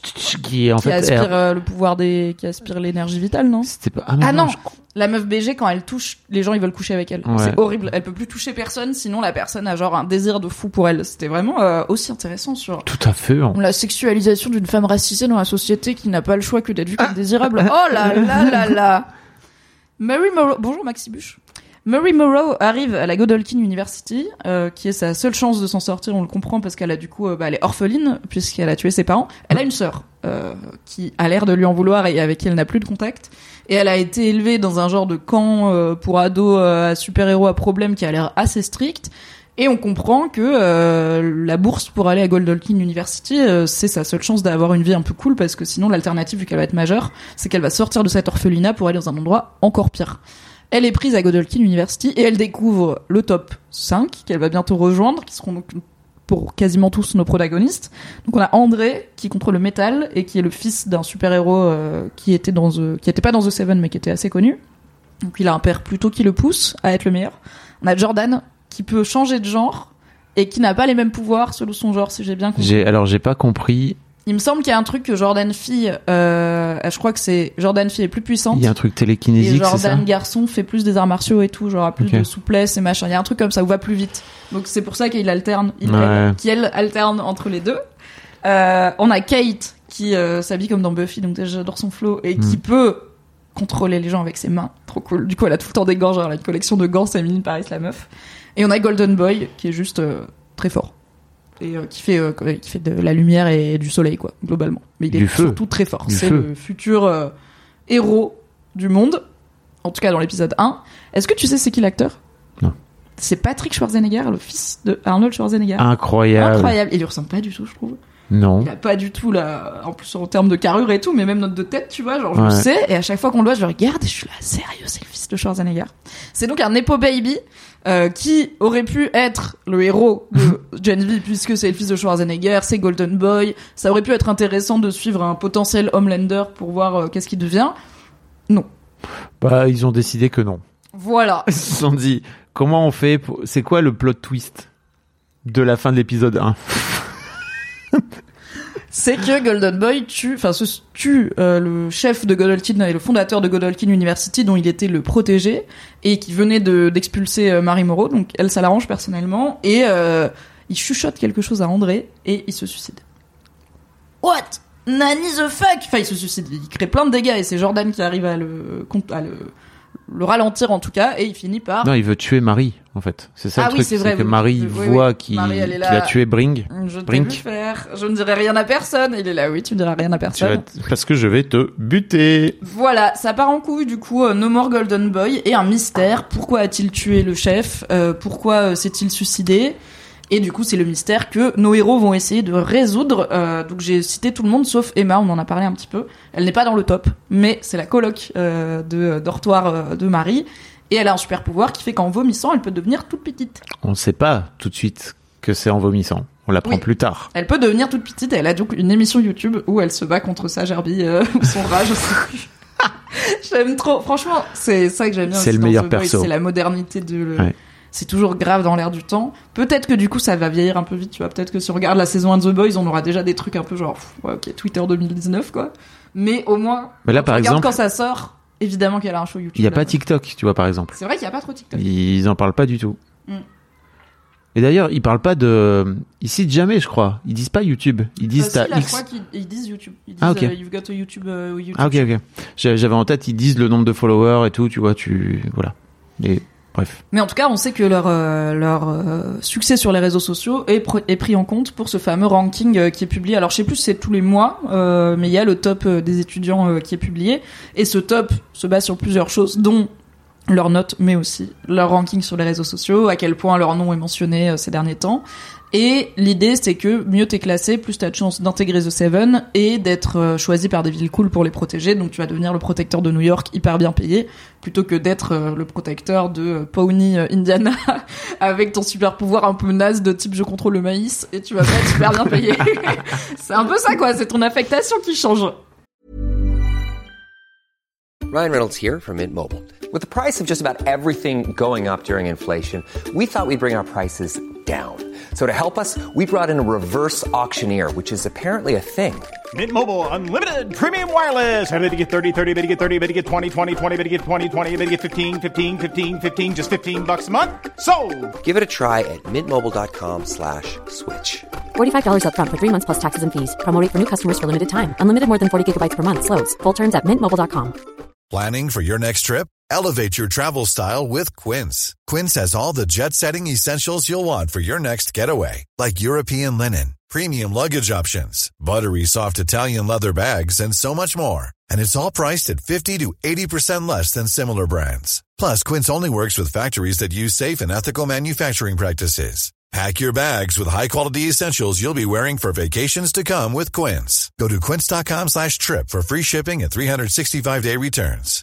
Qui aspire le pouvoir qui aspire l'énergie vitale, non? C'était pas... non. La meuf BG, quand elle touche, les gens, ils veulent coucher avec elle. Ouais. C'est horrible. Elle peut plus toucher personne, sinon la personne a genre un désir de fou pour elle. C'était vraiment aussi intéressant sur... Tout à fait. Hein. La sexualisation d'une femme racisée dans la société qui n'a pas le choix que d'être vue comme désirable. Oh là là là là. Mary Morrow... Bonjour, Maxi Buche. Mary Morrow arrive à la Godolphin University, qui est sa seule chance de s'en sortir, on le comprend, parce qu'elle a du coup, elle est orpheline, puisqu'elle a tué ses parents. Elle a une sœur, qui a l'air de lui en vouloir et avec qui elle n'a plus de contact. Et elle a été élevée dans un genre de camp pour ados à super-héros à problème qui a l'air assez strict. Et on comprend que la bourse pour aller à Godolphin University, c'est sa seule chance d'avoir une vie un peu cool, parce que sinon l'alternative, vu qu'elle va être majeure, c'est qu'elle va sortir de cet orphelinat pour aller dans un endroit encore pire. Elle est prise à Godolphin University et elle découvre le top 5 qu'elle va bientôt rejoindre, qui seront donc pour quasiment tous nos protagonistes. Donc on a André qui contrôle le métal et qui est le fils d'un super-héros qui était pas dans The Seven mais qui était assez connu. Donc il a un père plutôt qui le pousse à être le meilleur. On a Jordan qui peut changer de genre et qui n'a pas les mêmes pouvoirs selon son genre, si j'ai bien compris. J'ai pas compris. Il me semble qu'il y a un truc que Jordan fille, je crois que c'est Jordan fille est plus puissante. Il y a un truc télékinésique, c'est ça. Et Jordan ça garçon fait plus des arts martiaux et tout, genre a plus de souplesse et machin. Il y a un truc comme ça où va plus vite. Donc c'est pour ça qu'il alterne, qu'elle alterne entre les deux. On a Kate qui s'habille comme dans Buffy, donc j'adore son flow et qui peut contrôler les gens avec ses mains. Trop cool. Du coup, elle a tout le temps des gants, genre elle a une collection de gants, c'est Emily Paris la meuf. Et on a Golden Boy qui est juste très fort. Et qui fait de la lumière et du soleil, quoi, globalement. Mais il est surtout très fort. C'est le futur héros du monde, en tout cas dans l'épisode 1. Est-ce que tu sais c'est qui l'acteur? Non. C'est Patrick Schwarzenegger, le fils de Arnold Schwarzenegger. Incroyable. Il lui ressemble pas du tout, je trouve. Non. Il a pas du tout, là, en plus en termes de carrure et tout, mais même note de tête, tu vois, genre je le sais, et à chaque fois qu'on le voit, je le regarde et je suis là, sérieux, c'est le fils de Schwarzenegger. C'est donc un Nepo Baby, qui aurait pu être le héros de Gen V puisque c'est le fils de Schwarzenegger, c'est Golden Boy. Ça aurait pu être intéressant de suivre un potentiel Homelander pour voir qu'est-ce qu'il devient. Non. Bah, ils ont décidé que non. Voilà. Ils se sont dit, comment on fait c'est quoi le plot twist de la fin de l'épisode 1? C'est que Golden Boy tue le chef de Godolkin et le fondateur de Godolkin University dont il était le protégé et qui venait d'expulser Mary Morrow, donc elle ça l'arrange personnellement, et il chuchote quelque chose à André et il se suicide. What? Nanny the fuck? Enfin il se suicide, il crée plein de dégâts et c'est Jordan qui arrive à le ralentir en tout cas, et il finit par... Non, il veut tuer Marie, en fait. C'est ça le truc, c'est vrai, que Marie voit qu'il a tué Brink. Je t'ai vu faire. Je ne dirai rien à personne. Il est là, oui, tu ne diras rien à personne. Parce que je vais te buter. Voilà, ça part en couille, du coup, No More Golden Boy, et un mystère. Pourquoi a-t-il tué le chef? Pourquoi s'est-il suicidé? Et du coup, c'est le mystère que nos héros vont essayer de résoudre. Donc j'ai cité tout le monde sauf Emma, on en a parlé un petit peu. Elle n'est pas dans le top, mais c'est la coloc de dortoir de Marie. Et elle a un super pouvoir qui fait qu'en vomissant, elle peut devenir toute petite. On ne sait pas tout de suite que c'est en vomissant. On l'apprend plus tard. Elle peut devenir toute petite et elle a donc une émission YouTube où elle se bat contre sa gerbille ou son rat, je sais plus. J'aime trop. Franchement, c'est ça que j'aime bien. C'est le meilleur perso. C'est la modernité de... Ouais. C'est toujours grave dans l'air du temps. Peut-être que du coup ça va vieillir un peu vite, tu vois. Peut-être que si on regarde la saison 1 de The Boys, on aura déjà des trucs un peu genre ok, Twitter 2019 quoi. Mais au moins là par exemple quand ça sort, évidemment qu'elle a un show YouTube. Il y a pas TikTok, tu vois par exemple. C'est vrai qu'il y a pas trop TikTok. Ils en parlent pas du tout. Et d'ailleurs, ils parlent pas ils citent jamais, je crois. Ils disent pas YouTube. Ils disent je crois qu'ils disent YouTube. Ils disent you've got a YouTube. Ah ok. J'avais en tête, ils disent le nombre de followers et tout, tu vois, voilà. Et bref. Mais en tout cas, on sait que leur succès sur les réseaux sociaux est pris en compte pour ce fameux ranking qui est publié. Alors, je sais plus si c'est tous les mois, mais il y a le top des étudiants qui est publié. Et ce top se base sur plusieurs choses, dont leurs notes, mais aussi leur ranking sur les réseaux sociaux, à quel point leur nom est mentionné ces derniers temps. Et l'idée, c'est que mieux t'es classé, plus t'as de chances d'intégrer The Seven et d'être choisi par des villes cool pour les protéger. Donc tu vas devenir le protecteur de New York hyper bien payé, plutôt que d'être le protecteur de Pawnee, Indiana, avec ton super pouvoir un peu naze de type je contrôle le maïs et tu vas pas être super bien payé. C'est un peu ça quoi, c'est ton affectation qui change. Ryan Reynolds here from Mint Mobile. With the price of just about everything going up during inflation, we thought we'd bring our prices down. So to help us, we brought in a reverse auctioneer, which is apparently a thing. Mint Mobile Unlimited Premium Wireless. How to get 30, 30, how to get 30, how to get 20, 20, 20, how to get 20, 20, how to get 15, 15, 15, 15, just $15 a month? Sold! Give it a try at mintmobile.com/switch. $45 up front for 3 months plus taxes and fees. Promo rate for new customers for limited time. Unlimited more than 40 gigabytes per month. Slows full terms at mintmobile.com. Planning for your next trip? Elevate your travel style with Quince. Quince has all the jet-setting essentials you'll want for your next getaway, like European linen, premium luggage options, buttery soft Italian leather bags, and so much more. And it's all priced at 50 to 80% less than similar brands. Plus, Quince only works with factories that use safe and ethical manufacturing practices. Pack your bags with high-quality essentials you'll be wearing for vacations to come with Quince. Go to quince.com/trip for free shipping and 365-day returns.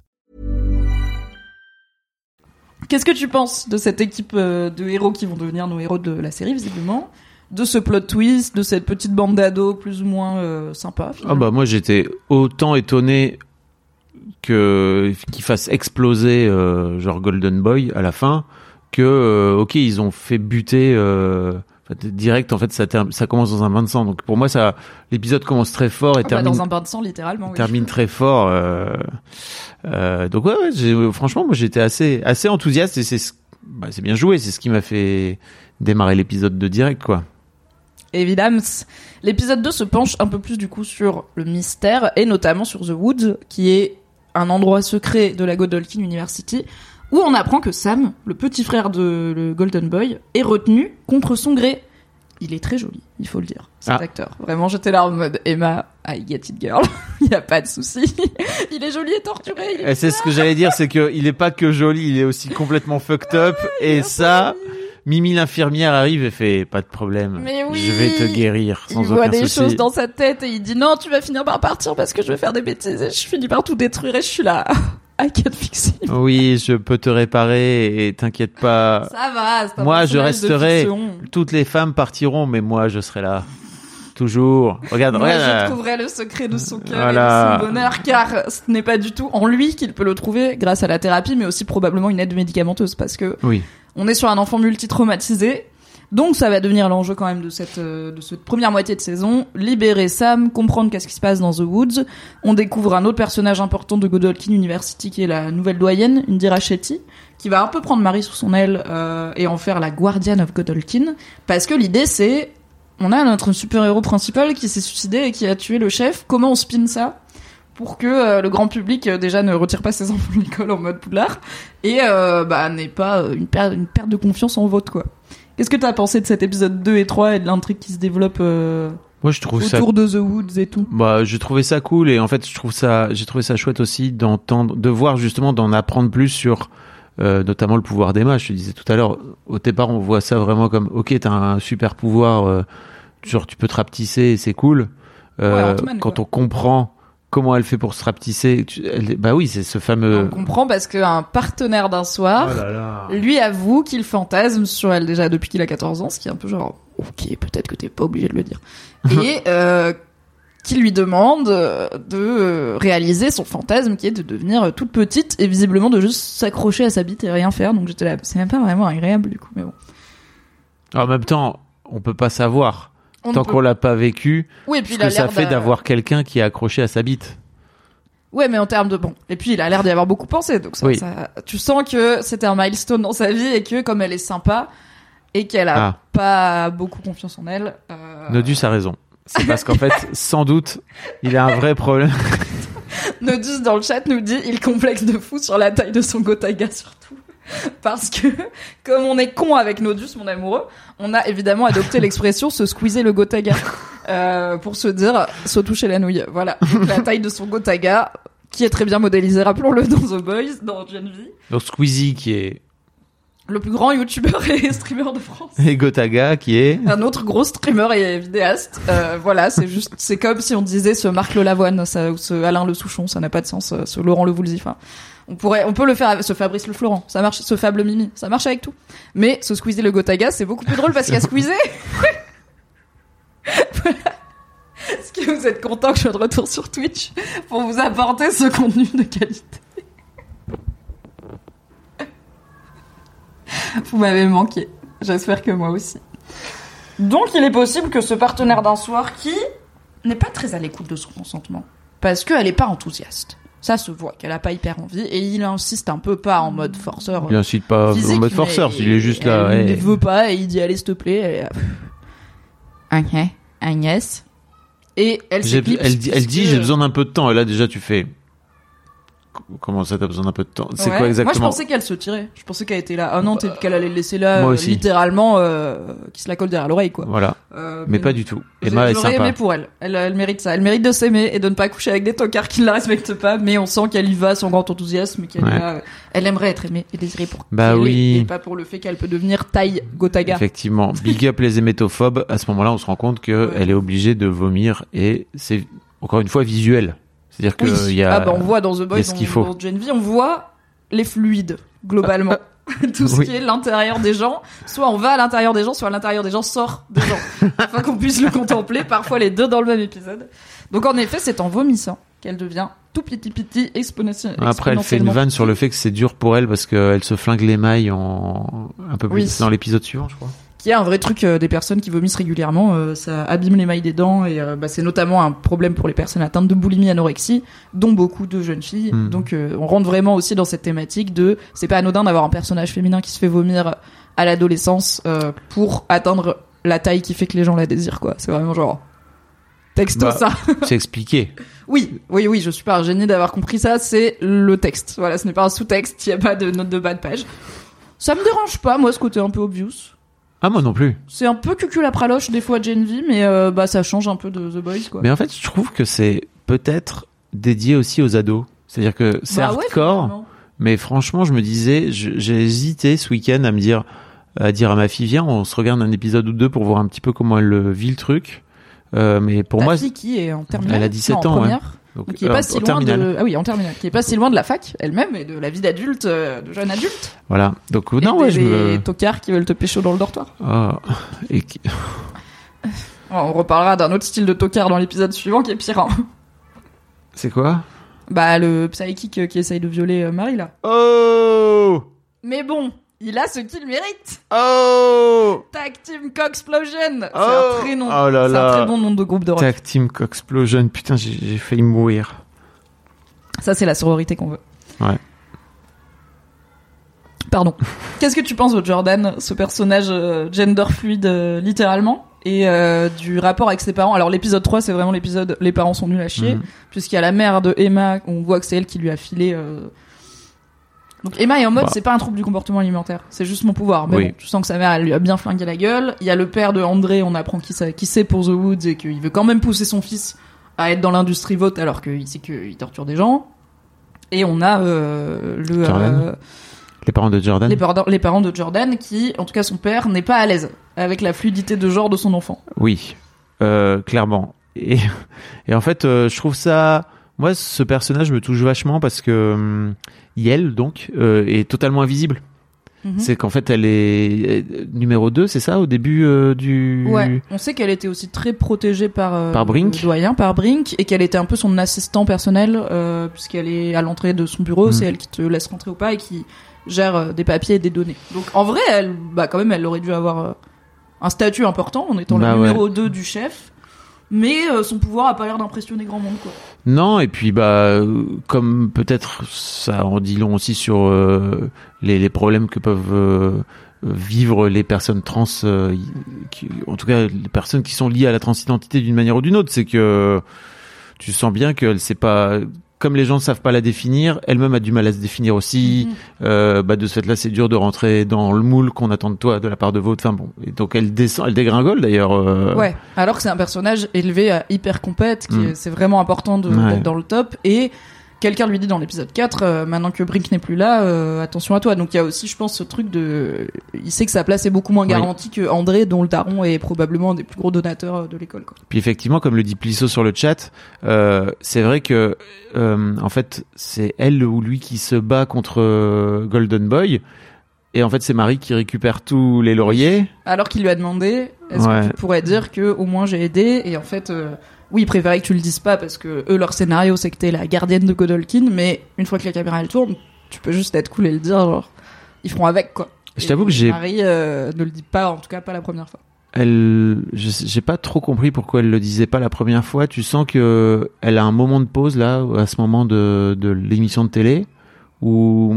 Qu'est-ce que tu penses de cette équipe de héros qui vont devenir nos héros de la série, visiblement? De ce plot twist, de cette petite bande d'ados plus ou moins sympa? Ah bah moi j'étais autant étonné qu'ils fassent exploser genre Golden Boy à la fin que ok ils ont fait buter direct en fait ça commence dans un bain de sang, donc pour moi l'épisode commence très fort et termine dans un bain de sang littéralement, oui. Termine très fort donc ouais franchement moi j'étais assez enthousiaste et c'est bien joué, c'est ce qui m'a fait démarrer l'épisode de direct quoi. Évidemment, l'épisode 2 se penche un peu plus du coup sur le mystère et notamment sur The Woods, qui est un endroit secret de la Godolkin University où on apprend que Sam, le petit frère de le Golden Boy, est retenu contre son gré. Il est très joli, il faut le dire, cet acteur. Vraiment, j'étais là en mode Emma, I get it girl, il y a pas de souci. Il est joli et torturé. C'est ce que j'allais dire, c'est que il est pas que joli, il est aussi complètement fucked up et ça. Mimi l'infirmière arrive et fait pas de problème. Mais oui, je vais te guérir sans aucun souci. Il voit des choses dans sa tête et il dit non, tu vas finir par partir parce que je vais faire des bêtises et je finis par tout détruire et je suis là. I can fix it. Oui, je peux te réparer et t'inquiète pas. Ça va, c'est un Moi, je personnage de resterai. fiction. Toutes les femmes partiront, mais moi, je serai là. Toujours. Regarde, Moi, je regarde. trouverai le secret de son cœur Voilà. et de son bonheur, car ce n'est pas du tout en lui qu'il peut le trouver grâce à la thérapie, mais aussi probablement une aide médicamenteuse, parce que Oui. on est sur un enfant multi-traumatisé. Donc ça va devenir l'enjeu quand même de cette première moitié de saison. Libérer Sam, comprendre qu'est-ce qui se passe dans The Woods. On découvre un autre personnage important de Godolphin University qui est la nouvelle doyenne, Indira Shetty, qui va un peu prendre Marie sous son aile et en faire la Guardian of Godolphin. Parce que l'idée c'est, on a notre super-héros principal qui s'est suicidé et qui a tué le chef. Comment on spin ça pour que le grand public déjà ne retire pas ses enfants de l'école en mode Poudlard et n'ait pas une perte de confiance en vote, quoi. Qu'est-ce que t'as pensé de cet épisode 2 et 3 et de l'intrigue qui se développe Moi, je trouve ça. autour de The Woods et tout? Bah, j'ai trouvé ça cool et en fait, j'ai trouvé ça chouette aussi de voir justement, d'en apprendre plus sur, notamment le pouvoir d'Emma. Je te disais tout à l'heure, au départ, on voit ça vraiment comme, ok, t'as un super pouvoir, genre tu peux te rapetisser, c'est cool. Ant-Man, quand quoi. on comprend comment elle fait pour se rapetisser, bah oui, c'est ce fameux. On comprend parce qu'un partenaire d'un soir Oh là là. lui avoue qu'il fantasme sur elle déjà depuis qu'il a 14 ans, ce qui est un peu genre, ok, peut-être que t'es pas obligé de le dire. Et qui lui demande de réaliser son fantasme qui est de devenir toute petite et visiblement de juste s'accrocher à sa bite et rien faire. Donc j'étais là, c'est même pas vraiment agréable du coup, mais bon. En même temps, on peut pas savoir. On Tant peut- qu'on l'a pas vécu, Oui, et puis ce il a que ça l'air fait d'avoir quelqu'un qui est accroché à sa bite. Ouais, mais en termes de bon. Et puis il a l'air d'y avoir beaucoup pensé, donc ça, Oui. tu sens que c'était un milestone dans sa vie et que comme elle est sympa et qu'elle a Ah. pas beaucoup confiance en elle. Nodus a raison. C'est parce qu'en fait, sans doute, il a un vrai problème. Nodus dans le chat nous dit il complexe de fou sur la taille de son Gotaga surtout. Parce que, comme on est con avec Nodus, mon amoureux, on a évidemment adopté l'expression se squeezer le Gotaga. Pour se dire, se toucher la nouille. Voilà. Donc, la taille de son Gotaga, qui est très bien modélisée, rappelons-le, dans The Boys, dans Gen V. Donc Squeezie qui est Le plus grand youtubeur et streamer de France. et Gotaga qui est. Un autre gros streamer et vidéaste. Voilà, c'est comme si on disait ce Marc Le Lavoine, ça, ou ce Alain Le Souchon, ça n'a pas de sens, ce Laurent Le Voulzy, enfin. On peut le faire avec ce Fabrice Le Florent, ça marche, ce Fable Mimi, ça marche avec tout. Mais ce Squeezie le Gotaga, c'est beaucoup plus drôle parce qu'il y a Squeezie. Voilà. Est-ce que vous êtes content que je sois de retour sur Twitch pour vous apporter ce contenu de qualité? Vous m'avez manqué. J'espère que moi aussi. Donc, il est possible que ce partenaire d'un soir qui n'est pas très à l'écoute de son consentement, parce qu'elle est pas enthousiaste. Ça se voit qu'elle a pas hyper envie, et il insiste un peu, pas en mode forceur. Il incite pas physique, en mode forceur, mais il est juste là. Elle ouais. ne veut pas, et il dit allez, s'il te plaît. Elle est là, ok, Agnès. Et elle s'éclipse. Elle dit puisque- j'ai besoin d'un peu de temps. Et là déjà tu fais. Comment ça t'as besoin d'un peu de temps? C'est Ouais. quoi exactement? Moi, je pensais qu'elle se tirait. Je pensais qu'elle était là. Ah non, qu'elle allait le laisser là, Moi aussi. littéralement, qui se la colle derrière l'oreille, quoi. Voilà. Mais pas du tout. Emma est J'aurais sympa. aimé pour elle. Elle mérite ça. Elle mérite de s'aimer et de ne pas coucher avec des tocards qui ne la respectent pas, mais on sent qu'elle y va sans grand enthousiasme, qu'elle Ouais. y va, elle aimerait être aimée et désirée pour Bah qui elle oui. est, et pas pour le fait qu'elle peut devenir taille Gotaga. Effectivement. Big up les hémétophobes. À ce moment-là, on se rend compte que elle est obligée de vomir et c'est encore une fois visuel. C'est-à-dire que Oui. il y a. Ah bah on voit dans The il y Boys, a ce qu'il faut. dans Gen V, on voit les fluides, globalement. Tout ce Oui. qui est l'intérieur des gens. Soit on va à l'intérieur des gens, soit à l'intérieur des gens sort des gens. Afin qu'on puisse le contempler, parfois les deux dans le même épisode. Donc en effet, c'est en vomissant qu'elle devient tout petit exponentiellement. Après, elle fait une vanne sur le fait que c'est dur pour elle parce qu'elle se flingue les mailles un peu plus Oui. dans l'épisode suivant, je crois. Qui est un vrai truc des personnes qui vomissent régulièrement, ça abîme les mailles des dents et c'est notamment un problème pour les personnes atteintes de boulimie anorexie, dont beaucoup de jeunes filles. Donc on rentre vraiment aussi dans cette thématique de c'est pas anodin d'avoir un personnage féminin qui se fait vomir à l'adolescence pour atteindre la taille qui fait que les gens la désirent, quoi. C'est vraiment genre texto ça. C'est expliqué. Oui, je suis pas un génie d'avoir compris ça, c'est le texte. Voilà, ce n'est pas un sous-texte, il y a pas de note de bas de page. Ça me dérange pas, moi, ce côté un peu obvious. Ah, moi non plus. C'est un peu cucul-après-loche des fois Gen V, mais ça change un peu de The Boys, quoi. Mais en fait, je trouve que c'est peut-être dédié aussi aux ados. C'est-à-dire que c'est Bah ouais, hardcore, finalement. mais franchement, je me disais, j'ai hésité ce week-end à dire à ma fille, viens, on se regarde un épisode ou deux pour voir un petit peu comment elle vit le truc. Mais pour Ta moi, fille qui est en terminale elle a 17 Non, en ans, ouais. première. Donc qui est pas si loin de... Ah oui, en terminale. Qui est pas si loin de la fac elle-même et de la vie d'adulte, de jeune adulte. Voilà. Donc et des tocards qui veulent te pécho dans le dortoir. Et on reparlera d'un autre style de tocard dans l'épisode suivant qui est pire. Hein. C'est quoi? Bah le psychic qui essaye de violer Marie là. Oh. Mais bon, il a ce qu'il mérite. Oh. Tag Team Coxplosion. C'est un très nom. Oh là là. C'est un très bon nom de groupe de rock. Tag Team Coxplosion. Putain, j'ai failli mourir. Ça c'est la sororité qu'on veut. Ouais. Pardon. Qu'est-ce que tu penses de Jordan, ce personnage gender fluide littéralement, et du rapport avec ses parents? Alors l'épisode 3 c'est vraiment l'épisode les parents sont nuls à chier, puisqu'il y a la mère de Emma, on voit que c'est elle qui lui a filé donc Emma est en mode c'est pas un trouble du comportement alimentaire, c'est juste mon pouvoir, mais bon, tu sens que sa mère elle lui a bien flingué la gueule. Il y a le père de André, on apprend qui c'est pour The Woods et qu'il veut quand même pousser son fils à être dans l'industrie vote alors qu'il sait qu'il torture des gens. Et on a les parents de Jordan. Les parents de Jordan qui, en tout cas son père, n'est pas à l'aise avec la fluidité de genre de son enfant. Oui, clairement. Et en fait, je trouve ça... Moi, ce personnage me touche vachement parce que Yel, donc, est totalement invisible. Mm-hmm. C'est qu'en fait, elle est numéro 2, c'est ça, au début du... Ouais, on sait qu'elle était aussi très protégée par Brink. Le doyen, par Brink, et qu'elle était un peu son assistant personnel, puisqu'elle est à l'entrée de son bureau, c'est elle qui te laisse rentrer ou pas, et qui gère des papiers et des données. Donc en vrai, quand même, elle aurait dû avoir un statut important en étant le numéro 2 du chef, mais son pouvoir a pas l'air d'impressionner grand monde, quoi. Non, et puis comme peut-être ça en dit long aussi sur les problèmes que peuvent vivre les personnes trans, en tout cas les personnes qui sont liées à la transidentité d'une manière ou d'une autre, c'est que tu sens bien qu'elle sait pas... Comme les gens ne savent pas la définir, elle-même a du mal à se définir aussi. De ce fait-là, c'est dur de rentrer dans le moule qu'on attend de toi de la part de votre. Enfin bon, et donc elle dégringole d'ailleurs. Ouais. Alors que c'est un personnage élevé à hyper compète, c'est vraiment important d'être dans le top. Et quelqu'un lui dit dans l'épisode 4, maintenant que Brink n'est plus là, attention à toi. Donc il y a aussi, je pense, ce truc de... Il sait que sa place est beaucoup moins garantie que André, dont le daron est probablement un des plus gros donateurs de l'école, quoi. Puis effectivement, comme le dit Plisseau sur le chat, c'est vrai que en fait, c'est elle ou lui qui se bat contre Golden Boy. Et en fait, c'est Marie qui récupère tous les lauriers. Alors qu'il lui a demandé, est-ce que tu pourrais dire que au moins j'ai aidé? Et en fait... Oui, ils préféraient que tu le dises pas parce que eux, leur scénario, c'est que t'es la gardienne de Godolkin, mais une fois que la caméra elle tourne, tu peux juste être cool et le dire, genre, ils feront avec, quoi. Je t'avoue que Marie ne le dit pas, en tout cas pas la première fois. J'ai pas trop compris pourquoi elle le disait pas la première fois. Tu sens que elle a un moment de pause là, à ce moment de l'émission de télé, où...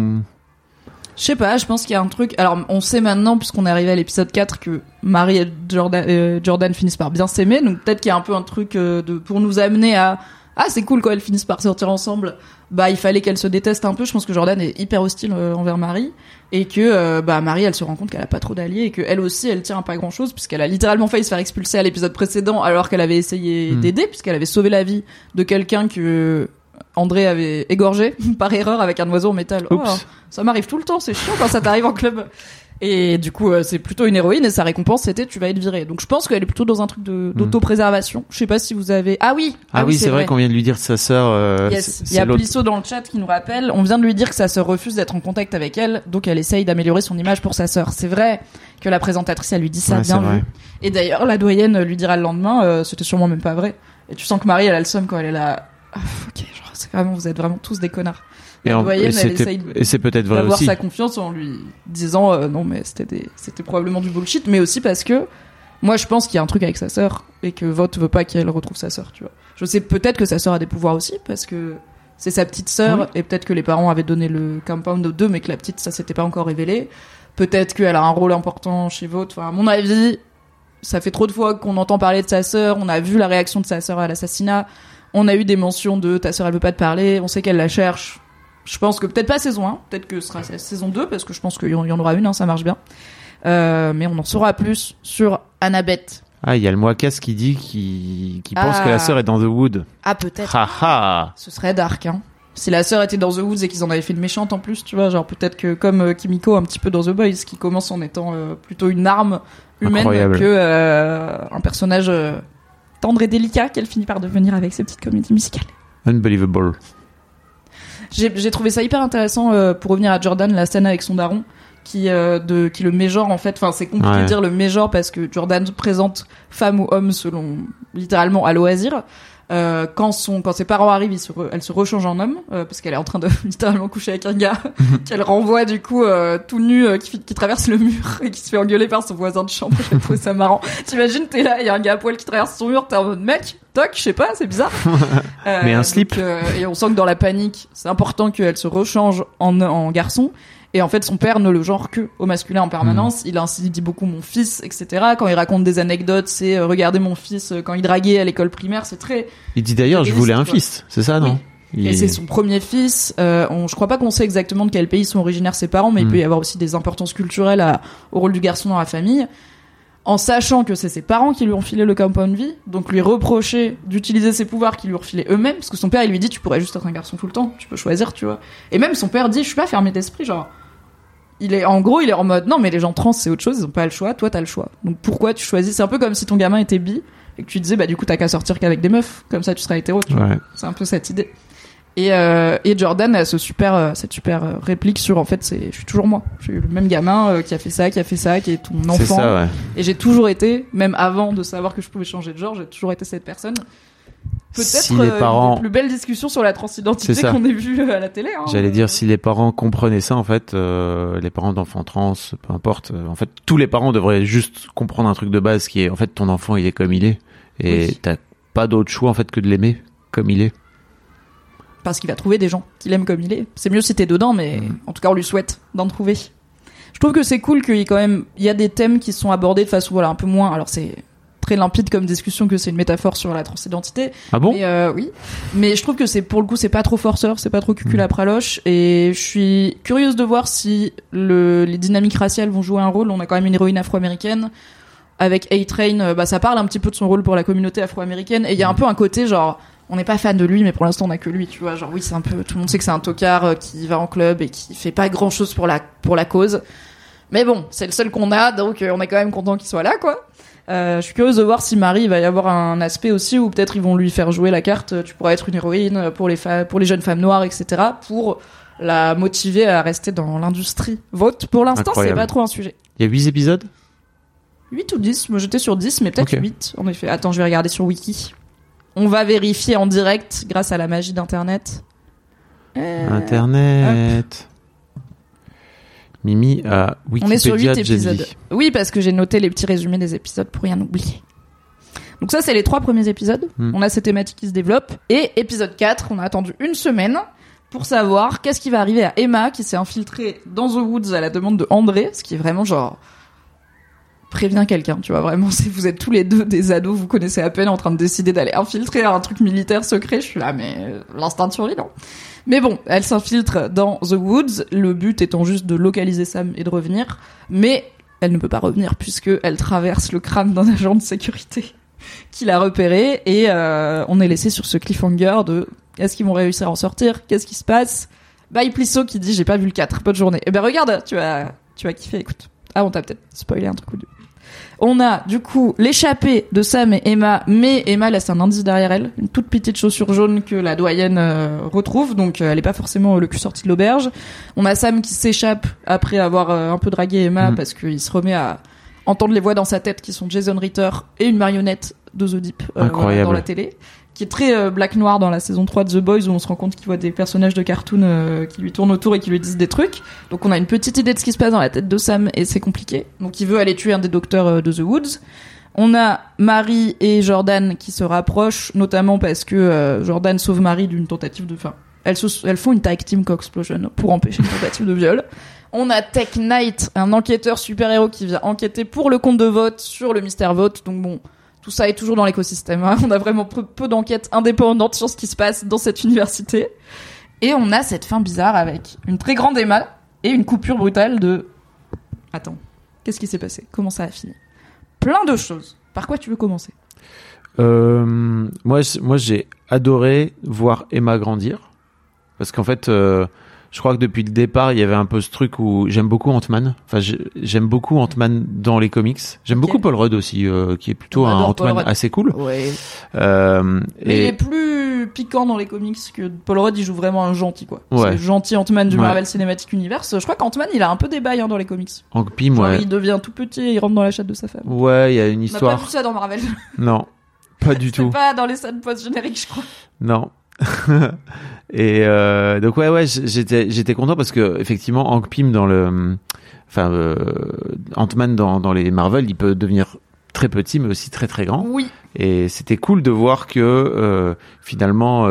Je sais pas, je pense qu'il y a un truc... Alors, on sait maintenant, puisqu'on est arrivé à l'épisode 4, que Marie et Jordan finissent par bien s'aimer, donc peut-être qu'il y a un peu un truc pour nous amener à... Ah, c'est cool quand elles finissent par sortir ensemble. Il fallait qu'elles se détestent un peu. Je pense que Jordan est hyper hostile envers Marie, et que Marie, elle se rend compte qu'elle a pas trop d'alliés, et qu'elle aussi, elle tient à pas grand-chose, puisqu'elle a littéralement failli se faire expulser à l'épisode précédent, alors qu'elle avait essayé d'aider, puisqu'elle avait sauvé la vie de quelqu'un que... André avait égorgé par erreur avec un oiseau en métal. Oh, ça m'arrive tout le temps, c'est chiant quand ça t'arrive en club. Et du coup, c'est plutôt une héroïne et sa récompense c'était tu vas être virée. Donc je pense qu'elle est plutôt dans un truc d'autopréservation. Je sais pas si vous avez... Ah oui, c'est vrai qu'on vient de lui dire que sa sœur... Yes. Il y a Plisseau dans le chat qui nous rappelle, on vient de lui dire que sa sœur refuse d'être en contact avec elle, donc elle essaye d'améliorer son image pour sa sœur. C'est vrai que la présentatrice, elle lui dit ça, bien vu. Et d'ailleurs, la doyenne lui dira le lendemain, c'était sûrement même pas vrai. Et tu sens que Marie, elle a le seum quand elle est là... ok, genre, c'est vraiment, vous êtes vraiment tous des connards. Et c'est peut-être vrai d'avoir aussi. sa confiance en lui disant non mais c'était probablement du bullshit, mais aussi parce que moi je pense qu'il y a un truc avec sa sœur et que Vogt veut pas qu'elle retrouve sa sœur, tu vois. Je sais peut-être que sa sœur a des pouvoirs aussi parce que c'est sa petite sœur et peut-être que les parents avaient donné le compound aux deux mais que la petite ça s'était pas encore révélé. Peut-être qu'elle a un rôle important chez Vogt. Enfin, à mon avis, ça fait trop de fois qu'on entend parler de sa sœur, on a vu la réaction de sa sœur à l'assassinat. On a eu des mentions de ta sœur elle veut pas te parler, on sait qu'elle la cherche. Je pense que peut-être pas saison 1, peut-être que ce sera saison 2 parce que je pense qu'il y en aura une, ça marche bien. Mais on en saura plus sur Annabeth. Ah, il y a le Moicas qui dit qu'il pense que la sœur est dans The Wood. Ah, peut-être. Ha. Ce serait dark, hein. Si la sœur était dans The Woods et qu'ils en avaient fait une méchante en plus, tu vois, genre peut-être que comme Kimiko un petit peu dans The Boys, qui commence en étant plutôt une arme humaine que un personnage tendre et délicat qu'elle finit par devenir avec ses petites comédies musicales. Unbelievable. J'ai trouvé ça hyper intéressant pour revenir à Jordan, la scène avec son daron qui le mégenre en fait. Enfin, c'est compliqué de dire le mégenre parce que Jordan présente femme ou homme selon littéralement à loisir. Quand ses parents arrivent, elle se rechange en homme parce qu'elle est en train de littéralement coucher avec un gars qu'elle renvoie du coup tout nu qui traverse le mur et qui se fait engueuler par son voisin de chambre. J'ai trouvé ça marrant. T'imagines, t'es là, il y a un gars à poil qui traverse son mur, t'es en mode mec, toc, je sais pas, c'est bizarre. Mais un slip. Et on sent que dans la panique, c'est important qu'elle se rechange en garçon. Et en fait, son père ne le genre que au masculin en permanence. Il dit beaucoup mon fils, etc. Quand il raconte des anecdotes, c'est regardez mon fils quand il draguait à l'école primaire, c'est très... Il dit d'ailleurs, je voulais un fils, c'est ça, non? Oui. Et c'est son premier fils. Je crois pas qu'on sait exactement de quel pays sont originaires ses parents, mais il peut y avoir aussi des importances culturelles au rôle du garçon dans la famille. En sachant que c'est ses parents qui lui ont filé le compound V, donc lui reprocher d'utiliser ses pouvoirs qu'ils lui ont refilés eux-mêmes, parce que son père il lui dit tu pourrais juste être un garçon tout le temps, tu peux choisir, tu vois. Et même son père dit je suis pas fermé d'esprit, genre il est en mode non mais les gens trans c'est autre chose, ils ont pas le choix, toi t'as le choix. Donc pourquoi tu choisis? C'est un peu comme si ton gamin était bi et que tu disais bah du coup t'as qu'à sortir qu'avec des meufs, comme ça tu seras hétéro, tu vois. C'est un peu cette idée. Et Jordan a cette super réplique sur en fait je suis toujours moi. Je suis le même gamin qui a fait ça, qui est ton enfant. C'est ça, ouais. Et j'ai toujours été, même avant de savoir que je pouvais changer de genre, j'ai toujours été cette personne. Peut-être si les parents... une des plus belles discussions sur la transidentité qu'on ait vues à la télé. Hein. J'allais dire, si les parents comprenaient ça, en fait, les parents d'enfants trans, peu importe, en fait, tous les parents devraient juste comprendre un truc de base qui est, en fait, ton enfant, il est comme il est. Et t'as pas d'autre choix, en fait, que de l'aimer comme il est. Parce qu'il va trouver des gens qui l'aiment comme il est. C'est mieux si t'es dedans, mais en tout cas, on lui souhaite d'en trouver. Je trouve que c'est cool qu'il y a des thèmes qui sont abordés de façon, un peu moins, alors c'est très limpide comme discussion que c'est une métaphore sur la transidentité. Ah bon? Mais, oui. Mais je trouve que pour le coup, c'est pas trop forceur, c'est pas trop cuculapraloche, et je suis curieuse de voir si les dynamiques raciales vont jouer un rôle. On a quand même une héroïne afro-américaine. Avec A-Train, ça parle un petit peu de son rôle pour la communauté afro-américaine, et il y a un peu un côté genre, on n'est pas fan de lui, mais pour l'instant on a que lui, tu vois, genre oui, c'est un peu, tout le monde sait que c'est un tocard qui va en club et qui fait pas grand chose pour la cause. Mais bon, c'est le seul qu'on a, donc on est quand même content qu'il soit là, quoi. Je suis curieuse de voir si Marie, il va y avoir un aspect aussi où peut-être ils vont lui faire jouer la carte, tu pourras être une héroïne pour les jeunes femmes noires, etc., pour la motiver à rester dans l'industrie. Vote, pour l'instant, c'est pas trop un sujet. Il y a 8 épisodes? 8 ou 10, moi j'étais sur 10, mais peut-être 8, en effet. Attends, je vais regarder sur Wiki. On va vérifier en direct grâce à la magie d'Internet. Internet. Hop. Mimi a Wikipédia. On est sur 8 épisodes. Jenny. Oui, parce que j'ai noté les petits résumés des épisodes pour rien oublier. Donc ça, c'est les 3 premiers épisodes. On a ces thématiques qui se développent. Et épisode 4, on a attendu une semaine pour savoir qu'est-ce qui va arriver à Emma, qui s'est infiltrée dans The Woods à la demande de André, ce qui est vraiment genre... Préviens quelqu'un, tu vois, vraiment, si vous êtes tous les deux des ados, vous connaissez à peine en train de décider d'aller infiltrer un truc militaire secret, je suis là, mais l'instinct de survie, non. Mais bon, elle s'infiltre dans The Woods, le but étant juste de localiser Sam et de revenir, mais elle ne peut pas revenir puisque elle traverse le crâne d'un agent de sécurité qui l'a repéré, et on est laissé sur ce cliffhanger de est-ce qu'ils vont réussir à en sortir, qu'est-ce qui se passe. Bye Plisso qui dit j'ai pas vu le 4, bonne journée. Eh ben regarde, tu vas kiffer, écoute. Ah, on t'a peut-être spoilé un truc ou deux. On a, du coup, l'échappée de Sam et Emma, mais Emma laisse un indice derrière elle, une toute petite chaussure jaune que la doyenne retrouve, donc elle est pas forcément le cul sorti de l'auberge. On a Sam qui s'échappe après avoir un peu dragué Emma, parce qu'il se remet à entendre les voix dans sa tête qui sont Jason Ritter et une marionnette de The Deep dans la télé, qui est très black-noir dans la saison 3 de The Boys, où on se rend compte qu'il voit des personnages de cartoon qui lui tournent autour et qui lui disent des trucs. Donc on a une petite idée de ce qui se passe dans la tête de Sam, et c'est compliqué. Donc il veut aller tuer un des docteurs de The Woods. On a Marie et Jordan qui se rapprochent, notamment parce que Jordan sauve Marie d'une tentative de... Enfin, elles font une tag team co-explosion pour empêcher une tentative de viol. On a Tech Knight, un enquêteur super-héros qui vient enquêter pour le compte de Vote sur le mystère Vote. Donc bon... Tout ça est toujours dans l'écosystème. Hein. On a vraiment peu d'enquêtes indépendantes sur ce qui se passe dans cette université. Et on a cette fin bizarre avec une très grande Emma et une coupure brutale de... Attends, qu'est-ce qui s'est passé? Comment ça a fini? Plein de choses. Par quoi tu veux commencer? Moi, j'ai adoré voir Emma grandir. Parce qu'en fait... je crois que depuis le départ, il y avait un peu ce truc où j'aime beaucoup Ant-Man. Enfin, j'aime beaucoup Ant-Man dans les comics. J'aime beaucoup Paul Rudd aussi, qui est plutôt un Ant-Man assez cool. Ouais. Mais il est plus piquant dans les comics que Paul Rudd, il joue vraiment un gentil, quoi. Ouais. C'est le gentil Ant-Man du Ouais. Marvel Cinematic Universe. Je crois qu'Ant-Man, il a un peu des bails dans les comics. Hank Pym, Genre, ouais. il devient tout petit et il rentre dans la chatte de sa femme. Ouais, il y a une On n'a histoire. pas vu ça dans Marvel. Non, pas du C'est tout. pas dans les scènes post-génériques, je crois. Non. Et donc ouais, j'étais content parce que effectivement, Hank Pym dans le, Ant-Man dans les Marvel, il peut devenir très petit, mais aussi très très grand. Oui. Et c'était cool de voir que finalement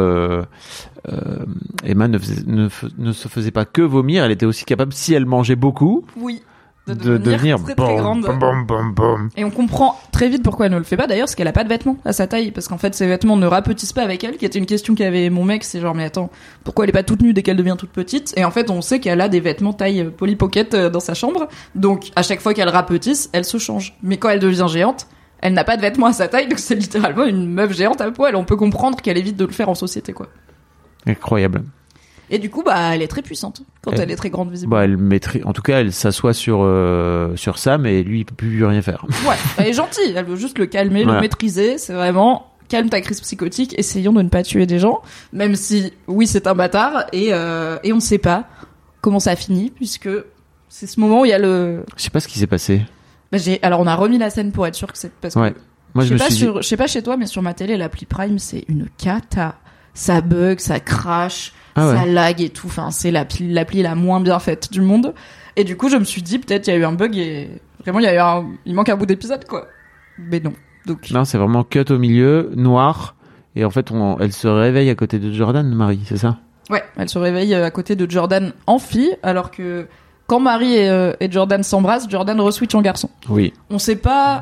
Emma ne se faisait pas que vomir, elle était aussi capable, si elle mangeait beaucoup, Oui. de devenir très très grande. bom. Et on comprend très vite pourquoi elle ne le fait pas d'ailleurs, parce qu'elle a pas de vêtements à sa taille, parce qu'en fait ses vêtements ne rapetissent pas avec elle, qui était une question qu'avait mon mec, c'est genre mais attends, pourquoi elle est pas toute nue dès qu'elle devient toute petite? Et en fait on sait qu'elle a des vêtements taille Polly Pocket dans sa chambre, donc à chaque fois qu'elle rapetisse, elle se change. Mais quand elle devient géante, elle n'a pas de vêtements à sa taille, donc c'est littéralement une meuf géante à poil. On peut comprendre qu'elle évite de le faire en société, quoi. Incroyable. Et du coup, bah, elle est très puissante quand elle est très grande, visiblement. Bah, en tout cas, elle s'assoit sur Sam et lui, il peut plus rien faire. Ouais, elle est gentille. Elle veut juste le calmer, le Ouais. maîtriser. C'est vraiment calme ta crise psychotique. Essayons de ne pas tuer des gens, même si oui, c'est un bâtard et on ne sait pas comment ça a fini puisque c'est ce moment où il y a le. Je sais pas ce qui s'est passé. Bah, alors on a remis la scène pour être sûr que c'est parce que. Ouais. Moi, je me suis dit... Je sais pas chez toi, mais sur ma télé, l'appli Prime, c'est une cata. Ça bug, ça crash, Ah ouais. ça lag et tout. Enfin, c'est l'appli la moins bien faite du monde. Et du coup, je me suis dit, peut-être il y a eu un bug et vraiment, il manque un bout d'épisode, quoi. Mais non. Donc. Non, c'est vraiment cut au milieu, noir. Et en fait, elle se réveille à côté de Jordan, Marie, c'est ça? Ouais, elle se réveille à côté de Jordan en fille, alors que quand Marie et Jordan s'embrassent, Jordan re-switch en garçon. Oui. On sait pas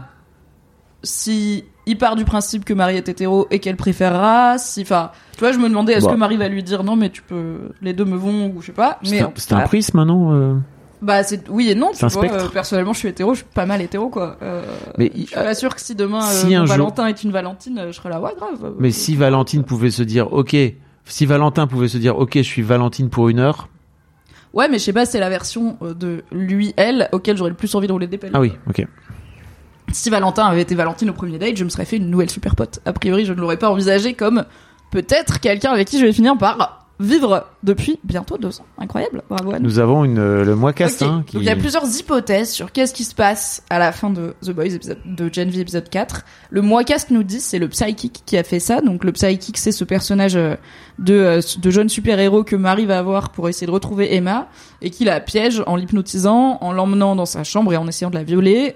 si il part du principe que Marie est hétéro et qu'elle préférera, enfin, tu vois, je me demandais, est-ce que Marie va lui dire non, mais tu peux, les deux me vont, ou je sais pas. Mais C'est un prisme, non? Bah, c'est oui et non, tu C'est un vois. spectre. Personnellement, je suis hétéro, je suis pas mal hétéro, quoi. Mais je suis pas sûr que si demain si mon un jour- Valentin est une Valentine, je serais là, ouais, grave. Mais si Valentine pouvait se dire, si Valentin pouvait se dire, ok, je suis Valentine pour 1 heure. Ouais, mais je sais pas, c'est la version de lui, elle, auquel j'aurais le plus envie de rouler des pelles. Ah oui, ok. Si Valentin avait été Valentine au premier date, je me serais fait une nouvelle super pote. A priori, je ne l'aurais pas envisagé comme peut-être quelqu'un avec qui je vais finir par vivre depuis bientôt 2 ans. Incroyable, bravo à nous. Nous avons le mois cast, Ok. hein, Donc il y a plusieurs hypothèses sur qu'est-ce qui se passe à la fin de The Boys de Gen V épisode 4. Le Moicast nous dit c'est le Psychic qui a fait ça. Donc le Psychic, c'est ce personnage de jeune super-héros que Marie va avoir pour essayer de retrouver Emma et qui la piège en l'hypnotisant, en l'emmenant dans sa chambre et en essayant de la violer.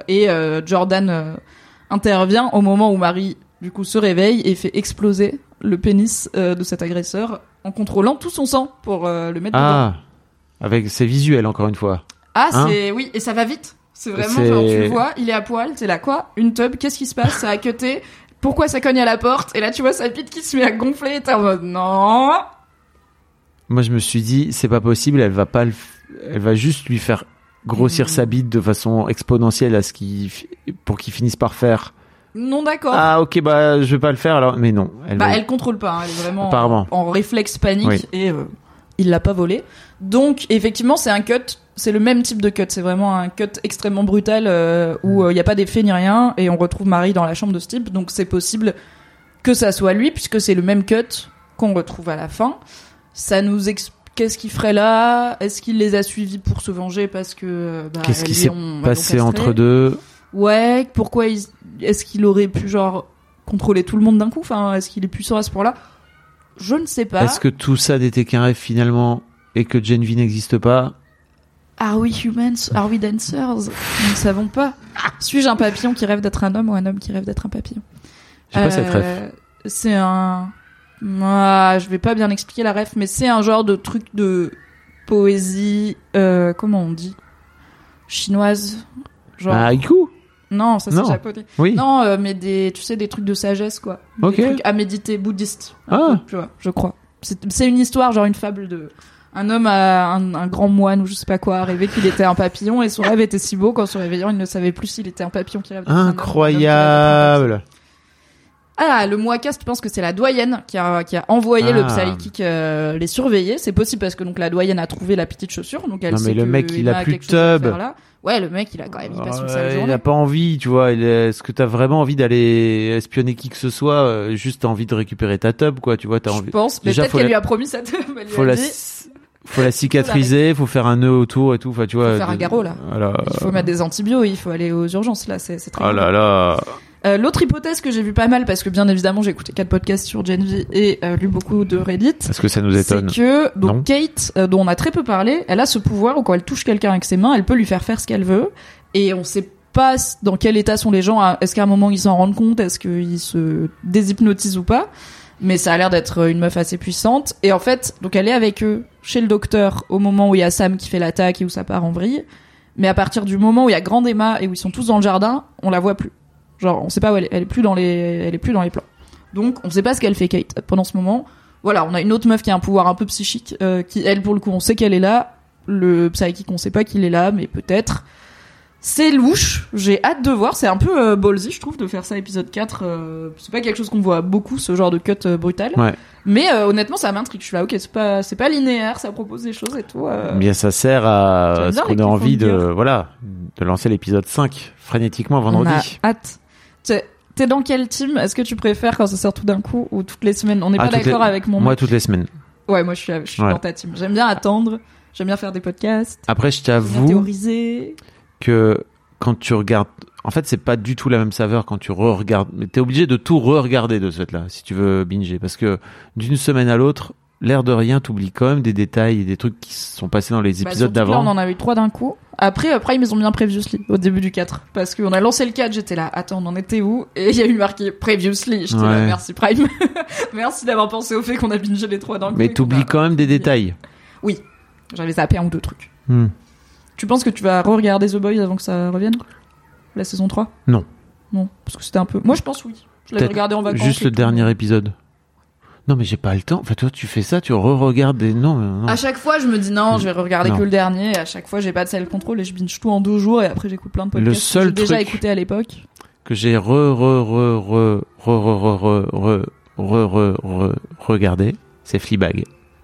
Jordan intervient au moment où Marie du coup se réveille et fait exploser le pénis de cet agresseur en contrôlant tout son sang pour le mettre dedans. Ah, avec ses visuels, encore une fois. Ah, Hein oui, et ça va vite. C'est vraiment C'est- genre, tu le vois, il est à poil, t'es là quoi? Une tub, qu'est-ce qui se passe? Ça a cuté. Pourquoi ça cogne à la porte? Et là, tu vois sa bite qui se met à gonfler, et t'es en mode, non! Moi, je me suis dit, c'est pas possible, elle va juste lui faire grossir sa bite de façon exponentielle pour qu'il finisse par faire. Non, d'accord. Ah, ok, bah, je vais pas le faire alors. Mais non. Elle contrôle pas, hein, elle est vraiment Apparemment. en réflexe panique, Oui. et il l'a pas volé. Donc, effectivement, c'est un cut, c'est le même type de cut, c'est vraiment un cut extrêmement brutal, où il y a pas d'effet ni rien, et on retrouve Marie dans la chambre de ce type, donc c'est possible que ça soit lui, puisque c'est le même cut qu'on retrouve à la fin. Ça nous qu'est-ce qu'il ferait là? Est-ce qu'il les a suivis pour se venger parce que Qu'est-ce qui lui s'est ont passé castré? entre deux? Ouais, pourquoi est-ce qu'il aurait pu genre contrôler tout le monde d'un coup? Enfin, est-ce qu'il est puissant à ce point-là? Je ne sais pas. Est-ce que tout ça n'était qu'un rêve finalement et que Gen V n'existe pas? Are we humans? Are we dancers? Nous ne savons pas. Suis-je un papillon qui rêve d'être un homme ou un homme qui rêve d'être un papillon? J'ai pas cette rêve. C'est un... je vais pas bien expliquer la ref, mais c'est un genre de truc de poésie, comment on dit? Chinoise. Genre... Un haïku? Non, ça c'est Non. japonais. Oui. Non, mais tu sais, des trucs de sagesse, quoi. Ok. Des trucs à méditer, bouddhistes. Ah. Tu vois, je crois. C'est une histoire, genre une fable de... Un homme, un grand moine ou je sais pas quoi, a rêvé qu'il était un papillon et son rêve était si beau qu'en se réveillant, il ne savait plus s'il était un papillon qui rêve d'être un homme ou un homme qui rêve d'être un papillon. Incroyable. Ah, le Moakas, tu penses que c'est la doyenne qui a envoyé le psychic les surveiller. C'est possible parce que donc la doyenne a trouvé la petite chaussure, donc elle non, sait mais le que mec, il Emma a a plus quelque de chose à tub. faire là. Ouais, le mec, il a quand même passé une sale journée. Il a pas envie, tu vois. Est-ce que t'as vraiment envie d'aller espionner qui que ce soit? Juste t'as envie de récupérer ta tub, quoi. Tu vois, t'as envie. Je pense, mais déjà, peut-être qu'elle lui a promis sa tub. Elle lui faut a la dit... faut la cicatriser, faut faire un nœud autour et tout. Enfin, tu vois. Faut faire un garrot, là. Voilà. Il faut mettre des antibiotiques, il faut aller aux urgences, là. C'est très Oh là grave. là. L'autre hypothèse que j'ai vu pas mal, parce que bien évidemment j'ai écouté 4 podcasts sur Gen V et lu beaucoup de Reddit. Est-ce que ça nous étonne? C'est que donc Non. Kate, dont on a très peu parlé, elle a ce pouvoir où quand elle touche quelqu'un avec ses mains, elle peut lui faire ce qu'elle veut. Et on sait pas dans quel état sont les gens. Est-ce qu'à un moment ils s'en rendent compte? Est-ce qu'ils se déshypnotisent ou pas? Mais ça a l'air d'être une meuf assez puissante. Et en fait, donc elle est avec eux chez le docteur au moment où il y a Sam qui fait l'attaque et où ça part en vrille. Mais à partir du moment où il y a Grande Emma et où ils sont tous dans le jardin, on la voit plus. Genre, on sait pas où elle est plus dans les plans. Donc, on sait pas ce qu'elle fait, Kate, pendant ce moment. Voilà, on a une autre meuf qui a un pouvoir un peu psychique, qui, elle, pour le coup, on sait qu'elle est là. Le psychic, on sait pas qu'il est là, mais peut-être. C'est louche. J'ai hâte de voir. C'est un peu ballsy, je trouve, de faire ça épisode 4. C'est pas quelque chose qu'on voit beaucoup, ce genre de cut brutal. Ouais. Mais honnêtement, ça m'intrigue. Je suis là, ok, c'est pas linéaire, ça propose des choses et tout. Bien, ça sert à J'aime ce bien qu'on les a envie cliffhangers. de lancer l'épisode 5 frénétiquement vendredi. On a hâte. T'es dans quel team? Est-ce que tu préfères quand ça sort tout d'un coup ou toutes les semaines? On n'est pas d'accord avec mon Moi, mec. toutes les semaines. Ouais, moi je suis Ouais. dans ta team. J'aime bien attendre, j'aime bien faire des podcasts, Après, je j'aime bien t'avoue théoriser. que quand tu regardes, en fait, c'est pas du tout la même saveur quand tu re-regardes. Mais t'es obligé de tout re-regarder de ce fait-là, si tu veux binger, parce que d'une semaine à l'autre, l'air de rien, t'oublies quand même des détails et des trucs qui sont passés dans les épisodes Surtout que là, d'avant. on en a eu 3 d'un coup. Après, Prime, ils ont bien Previously au début du 4. Parce qu'on a lancé le 4, j'étais là, attends, on en était où? Et il y a eu marqué Previously. J'étais là, Ouais. merci Prime. Merci d'avoir pensé au fait qu'on a bingé les 3 d'un coup. Mais et qu'on t'oublies a- quand même des détails. Oui. J'avais zappé un ou deux trucs. Hmm. Tu penses que tu vas re-regarder The Boys avant que ça revienne? La saison 3? Non. Non. Parce que c'était un peu. Moi, je pense oui. Je l'avais Peut-être regardé en vacances. juste et le tout. dernier épisode. Non, mais j'ai pas le temps. Enfin, toi, tu fais ça, tu re-regardes des... Non. À chaque fois, je me dis non, je vais regarder Non. que le dernier. Et à chaque fois, j'ai pas de self-control et je binge tout en 2 jours et après, j'écoute plein de podcasts Le que seul j'ai déjà truc- écouté à l'époque. Que j'ai regardé, c'est Fleabag.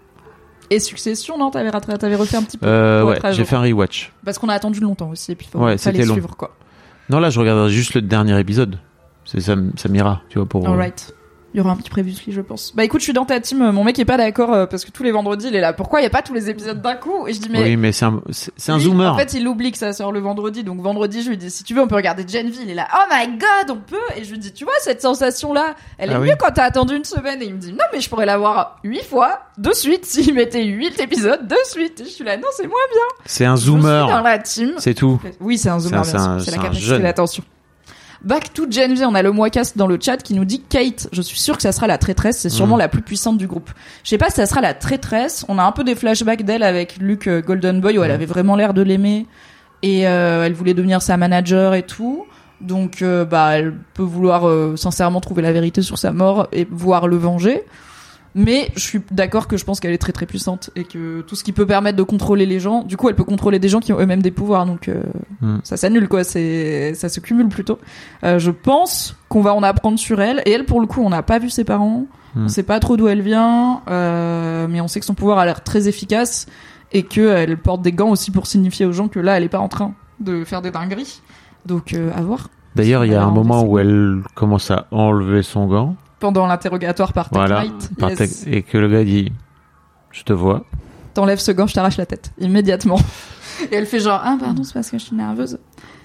Et Succession, non? T'avais refait un petit peu. pour Ouais, être à j'ai jour. fait un rewatch. Parce qu'on a attendu longtemps aussi et puis Ouais, fallait c'était long. suivre quoi. Non, là, je regarderai juste le dernier épisode. Ça m'ira, tu vois, pour... Alright. Il y aura un petit previously, je pense. Bah écoute, je suis dans ta team. Mon mec est pas d'accord parce que tous les vendredis, il est là. Pourquoi il y a pas tous les épisodes d'un coup? Et je dis mais. Oui, mais c'est un lui, zoomer. En fait, il oublie que ça sort le vendredi. Donc vendredi, je lui dis si tu veux, on peut regarder Gen V. Il est là. Oh my god, on peut. Et je lui dis tu vois cette sensation là, elle est Ah mieux oui. quand t'as attendu une semaine. Et il me dit non mais je pourrais l'avoir 8 fois de suite s'il mettait 8 épisodes de suite. Et je suis là non c'est moins bien. C'est un Je suis dans zoomer. la team. C'est tout. Oui, c'est un zoomer, C'est bien un- sûr. C'est c'est la un capacité jeune. d'attention. Back to Gen V, on a le Moicast dans le chat qui nous dit Kate, je suis sûre que ça sera la traîtresse, c'est sûrement la plus puissante du groupe. Je sais pas si ça sera la traîtresse, on a un peu des flashbacks d'elle avec Luke Golden Boy où elle avait vraiment l'air de l'aimer et elle voulait devenir sa manager et tout. Donc elle peut vouloir sincèrement trouver la vérité sur sa mort et voir le venger. Mais je suis d'accord que je pense qu'elle est très très puissante et que tout ce qui peut permettre de contrôler les gens, du coup elle peut contrôler des gens qui ont eux-mêmes des pouvoirs, donc ça s'annule quoi, ça se cumule plutôt. Je pense qu'on va en apprendre sur elle, et elle pour le coup on n'a pas vu ses parents, on sait pas trop d'où elle vient, mais on sait que son pouvoir a l'air très efficace et qu'elle porte des gants aussi pour signifier aux gens que là elle est pas en train de faire des dingueries, donc à voir. D'ailleurs, il y a un Alors, moment c'est où elle commence à enlever son gant. Pendant l'interrogatoire par Tech Voilà. Knight, Par yes. et que le gars dit, je te vois. T'enlèves ce gant, je t'arrache la tête, immédiatement. Et elle fait genre, ah pardon, c'est parce que je suis nerveuse.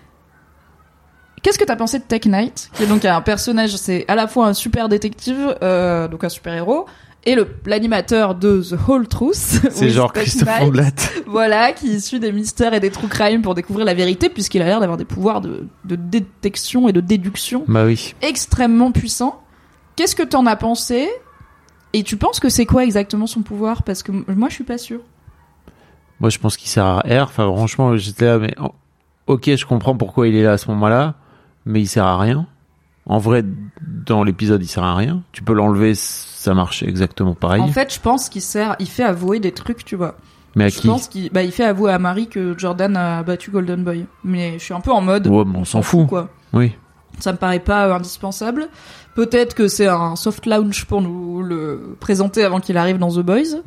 Qu'est-ce que t'as pensé de Tech Knight, qui est donc un personnage, c'est à la fois un super détective, donc un super héros, et l'animateur de The Whole Truth. C'est with genre Tech Christophe Knight. Ondelat. Voilà, qui suit des mystères et des true crime pour découvrir la vérité, puisqu'il a l'air d'avoir des pouvoirs de détection et de déduction Bah oui. extrêmement puissants. Qu'est-ce que t'en as pensé? Et tu penses que c'est quoi exactement son pouvoir? Parce que moi, je suis pas sûre. Moi, je pense qu'il sert à R. Enfin, franchement, j'étais là, mais ok, je comprends pourquoi il est là à ce moment-là, mais il sert à rien. En vrai, dans l'épisode, il sert à rien. Tu peux l'enlever, ça marche exactement pareil. En fait, je pense qu'il fait avouer des trucs, tu vois. mais à Je qui? pense qu'il fait avouer à Marie que Jordan a battu Golden Boy. Mais je suis un peu en mode. Ouais, mais on s'en fout. quoi. Oui. Ça me paraît pas indispensable. Peut-être que c'est un soft launch pour nous le présenter avant qu'il arrive dans The Boys.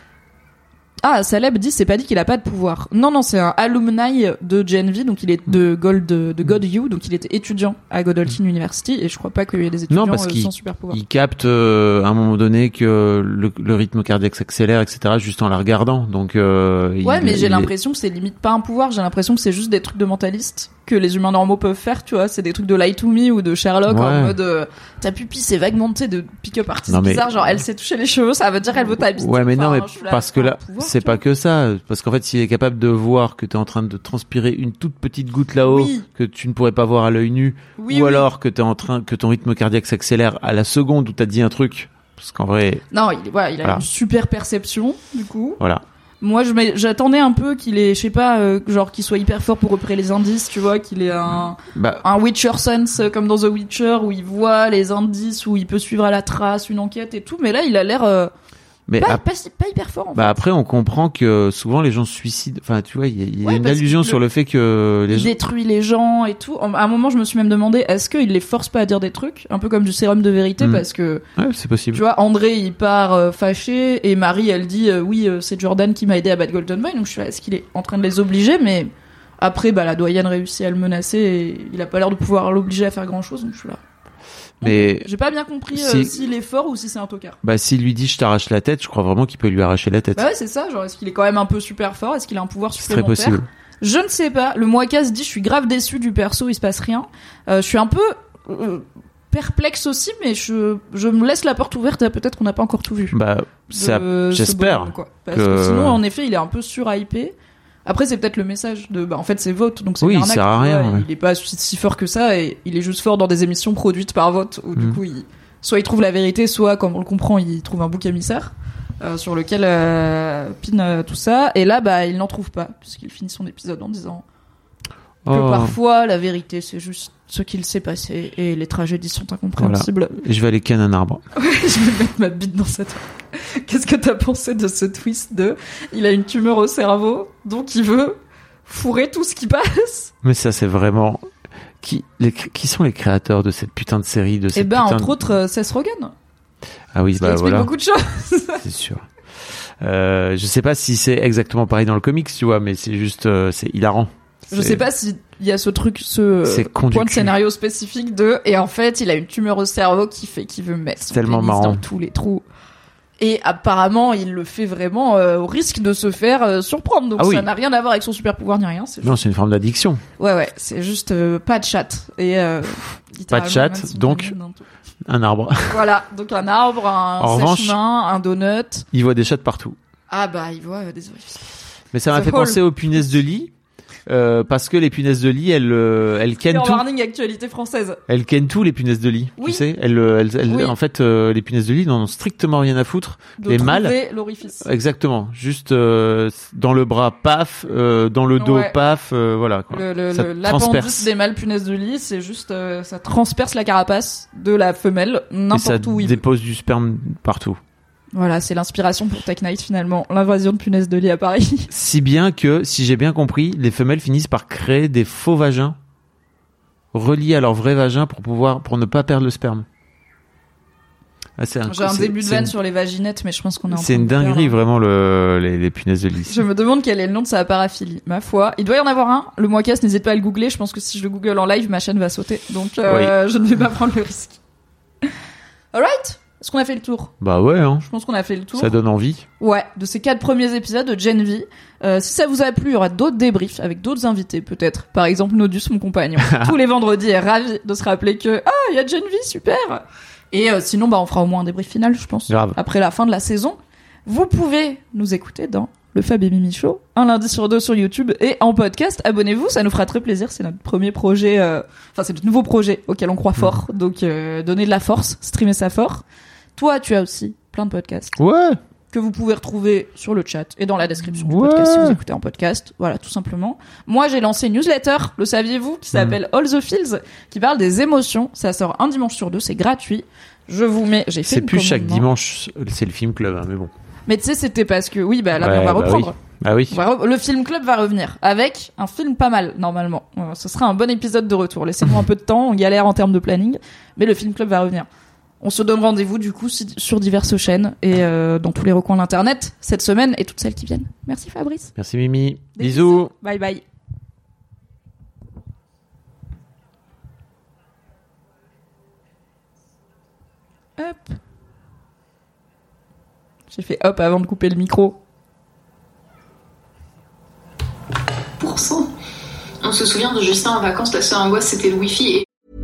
Ah, Saleb dit, c'est pas dit qu'il a pas de pouvoir. Non, c'est un alumni de Gen V, donc il est de God U, donc il était étudiant à Godolphin University, et je crois pas qu'il y ait des étudiants sans super pouvoir. Il capte à un moment donné que le rythme cardiaque s'accélère, etc., juste en la regardant. Donc mais j'ai l'impression que c'est limite pas un pouvoir, j'ai l'impression que c'est juste des trucs de mentaliste que les humains normaux peuvent faire, tu vois, c'est des trucs de Lie to Me ou de Sherlock en mode ta pupille c'est vaguement, tu sais, de pick-up artiste bizarre, genre elle s'est touché les cheveux, ça veut dire elle veut ta bite. Ouais, mais non, mais parce que là, c'est pas que ça, parce qu'en fait, s'il est capable de voir que t'es en train de transpirer une toute petite goutte là-haut, que tu ne pourrais pas voir à l'œil nu, alors que que ton rythme cardiaque s'accélère à la seconde où t'as dit un truc, parce qu'en vrai. Non, il a une super perception, du coup. Voilà. Moi, j'attendais un peu qu'il ait, je sais pas, genre qu'il soit hyper fort pour repérer les indices, tu vois, qu'il ait un Witcher sense comme dans The Witcher où il voit les indices, où il peut suivre à la trace une enquête et tout. Mais là, il a l'air pas hyper fort. En fait. Après, on comprend que souvent les gens se suicident. Enfin, tu vois, il y a une allusion sur le fait que il détruit les gens et tout. À un moment, je me suis même demandé, est-ce qu'il les force pas à dire des trucs, un peu comme du sérum de vérité, parce que c'est possible. Tu vois, André il part fâché et Marie elle dit c'est Jordan qui m'a aidé à battre Golden Boy. Donc je suis là, est-ce qu'il est en train de les obliger? Mais après, la doyenne réussit à le menacer et il a pas l'air de pouvoir l'obliger à faire grand chose. Donc je suis là. Mais j'ai pas bien compris s'il est fort ou si c'est un tocard. S'il lui dit je t'arrache la tête, je crois vraiment qu'il peut lui arracher la tête. Ouais, c'est ça, genre est-ce qu'il est quand même un peu super fort, est-ce qu'il a un pouvoir supplémentaire? C'est très possible. Je ne sais pas, le Moicas dit je suis grave déçu du perso, il se passe rien. Je suis un peu perplexe aussi, mais je me laisse la porte ouverte à peut-être qu'on n'a pas encore tout vu. J'espère. Parce que sinon en effet, il est un peu surhypé. Après, c'est peut-être le message de, en fait, c'est vote, donc c'est une arnaque. Il sert à rien. Il est pas si fort que ça, et il est juste fort dans des émissions produites par vote, où du coup, soit il trouve la vérité, soit, comme on le comprend, il trouve un bouc émissaire, sur lequel pine tout ça. Et là, il n'en trouve pas, puisqu'il finit son épisode en disant que parfois, la vérité, c'est juste ce qu'il s'est passé, et les tragédies sont incompréhensibles. Voilà. Et je vais aller ken un arbre. Ouais, je vais mettre ma bite dans cette... Qu'est-ce que t'as pensé de ce twist il a une tumeur au cerveau, donc il veut fourrer tout ce qui passe? Mais ça, c'est vraiment... Qui sont les créateurs de cette putain de série, de cette entre autres, Seth Rogen. Ah oui, ce qui explique beaucoup de choses. C'est sûr. Je sais pas si c'est exactement pareil dans le comics, tu vois, mais c'est juste... c'est hilarant. Je sais pas s'il y a ce point de scénario spécifique et en fait, il a une tumeur au cerveau qui fait qu'il veut mettre son pénis dans tous les trous. Et apparemment, il le fait vraiment au risque de se faire surprendre. Donc ça n'a rien à voir avec son super pouvoir ni rien. C'est une forme d'addiction. Ouais, c'est juste pas de chat. Et pas de chat, donc un arbre. Voilà, donc un arbre, un sèche-main, un donut. Il voit des chats partout. Ah il voit des orifices. Mais ça m'a fait penser aux punaises de lit. Parce que les punaises de lit, elles kennent tout. Warning actualité française. Elles kennent tout, les punaises de lit. Oui. Tu sais, en fait, les punaises de lit n'en ont strictement rien à foutre. Les mâles. L'orifice. Exactement. Juste, dans le bras, paf, dans le dos, paf, voilà, quoi. L'appendice des mâles punaises de lit, c'est juste, ça transperce la carapace de la femelle, n'importe où. Et ça dépose du sperme partout. Voilà, c'est l'inspiration pour Tech Night finalement, l'invasion de punaises de lit à Paris. Si bien que, si j'ai bien compris, les femelles finissent par créer des faux vagins reliés à leur vrai vagin pour ne pas perdre le sperme. J'ai un début de vanne sur les vaginettes, mais je pense qu'on est en train de C'est une dinguerie vraiment les punaises de lit. Je me demande quel est le nom de sa paraphilie. Ma foi, il doit y en avoir un. Le Moicas, n'hésite pas à le googler. Je pense que si je le google en live, ma chaîne va sauter. Donc je ne vais pas prendre le risque. Alright. Est-ce qu'on a fait le tour? Ouais, hein. Je pense qu'on a fait le tour. Ça donne envie. Ouais, de ces 4 premiers épisodes de Gen V. Si ça vous a plu, il y aura d'autres débriefs avec d'autres invités, peut-être. Par exemple, Nodus, mon compagnon. Tous les vendredis est ravi de se rappeler que il y a Gen V, super. Et sinon, on fera au moins un débrief final, je pense. Grave. Après la fin de la saison. Vous pouvez nous écouter dans le Fab et Mimi Show, un lundi sur 2 sur YouTube et en podcast. Abonnez-vous, ça nous fera très plaisir. C'est notre premier projet, c'est notre nouveau projet auquel on croit fort. Donc, donnez de la force, streamer ça fort. Toi, tu as aussi plein de podcasts. Ouais. Que vous pouvez retrouver sur le chat et dans la description du podcast si vous écoutez en podcast. Voilà, tout simplement. Moi, j'ai lancé une newsletter, le saviez-vous, qui s'appelle All the Feels, qui parle des émotions. Ça sort un dimanche sur 2, c'est gratuit. Je vous mets, j'ai fait C'est plus chaque dimanche, c'est le film club, hein, mais bon. Mais tu sais, c'était parce que, là, on va reprendre. Oui. Ah oui. Le film club va revenir avec un film pas mal normalement. Ce sera un bon épisode de retour. Laissez-nous un peu de temps, on galère en termes de planning, mais le film club va revenir. On se donne rendez-vous du coup sur diverses chaînes et dans tous les recoins d'internet cette semaine et toutes celles qui viennent. Merci Fabrice. Merci Mimi. Bisous. Bye bye. Hop. J'ai fait hop avant de couper le micro. On se souvient de Justin en vacances, la seule angoisse c'était le wifi.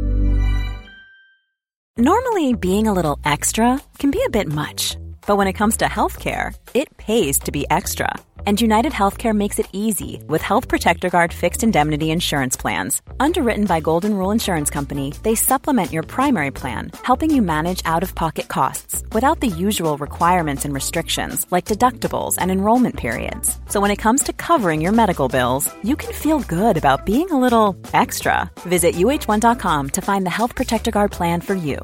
Normally, being a little extra can be a bit much. But when it comes to healthcare, it pays to be extra. And United Healthcare makes it easy with Health Protector Guard fixed indemnity insurance plans. Underwritten by Golden Rule Insurance Company, they supplement your primary plan, helping you manage out-of-pocket costs without the usual requirements and restrictions like deductibles and enrollment periods. So when it comes to covering your medical bills, you can feel good about being a little extra. Visit uh1.com to find the Health Protector Guard plan for you.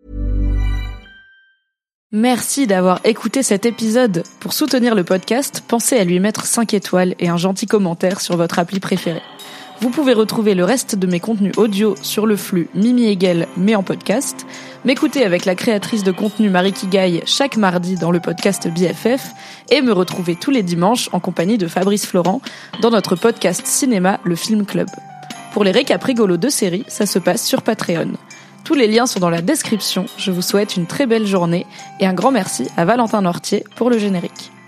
Merci d'avoir écouté cet épisode. Pour soutenir le podcast, pensez à lui mettre 5 étoiles et un gentil commentaire sur votre appli préférée. Vous pouvez retrouver le reste de mes contenus audio sur le flux Mimi Hegel, mais en podcast, m'écouter avec la créatrice de contenu Marie Kigaille chaque mardi dans le podcast BFF et me retrouver tous les dimanches en compagnie de Fabrice Florent dans notre podcast cinéma Le Film Club. Pour les récaps rigolos de séries, ça se passe sur Patreon. Tous les liens sont dans la description. Je vous souhaite une très belle journée et un grand merci à Valentin Nortier pour le générique.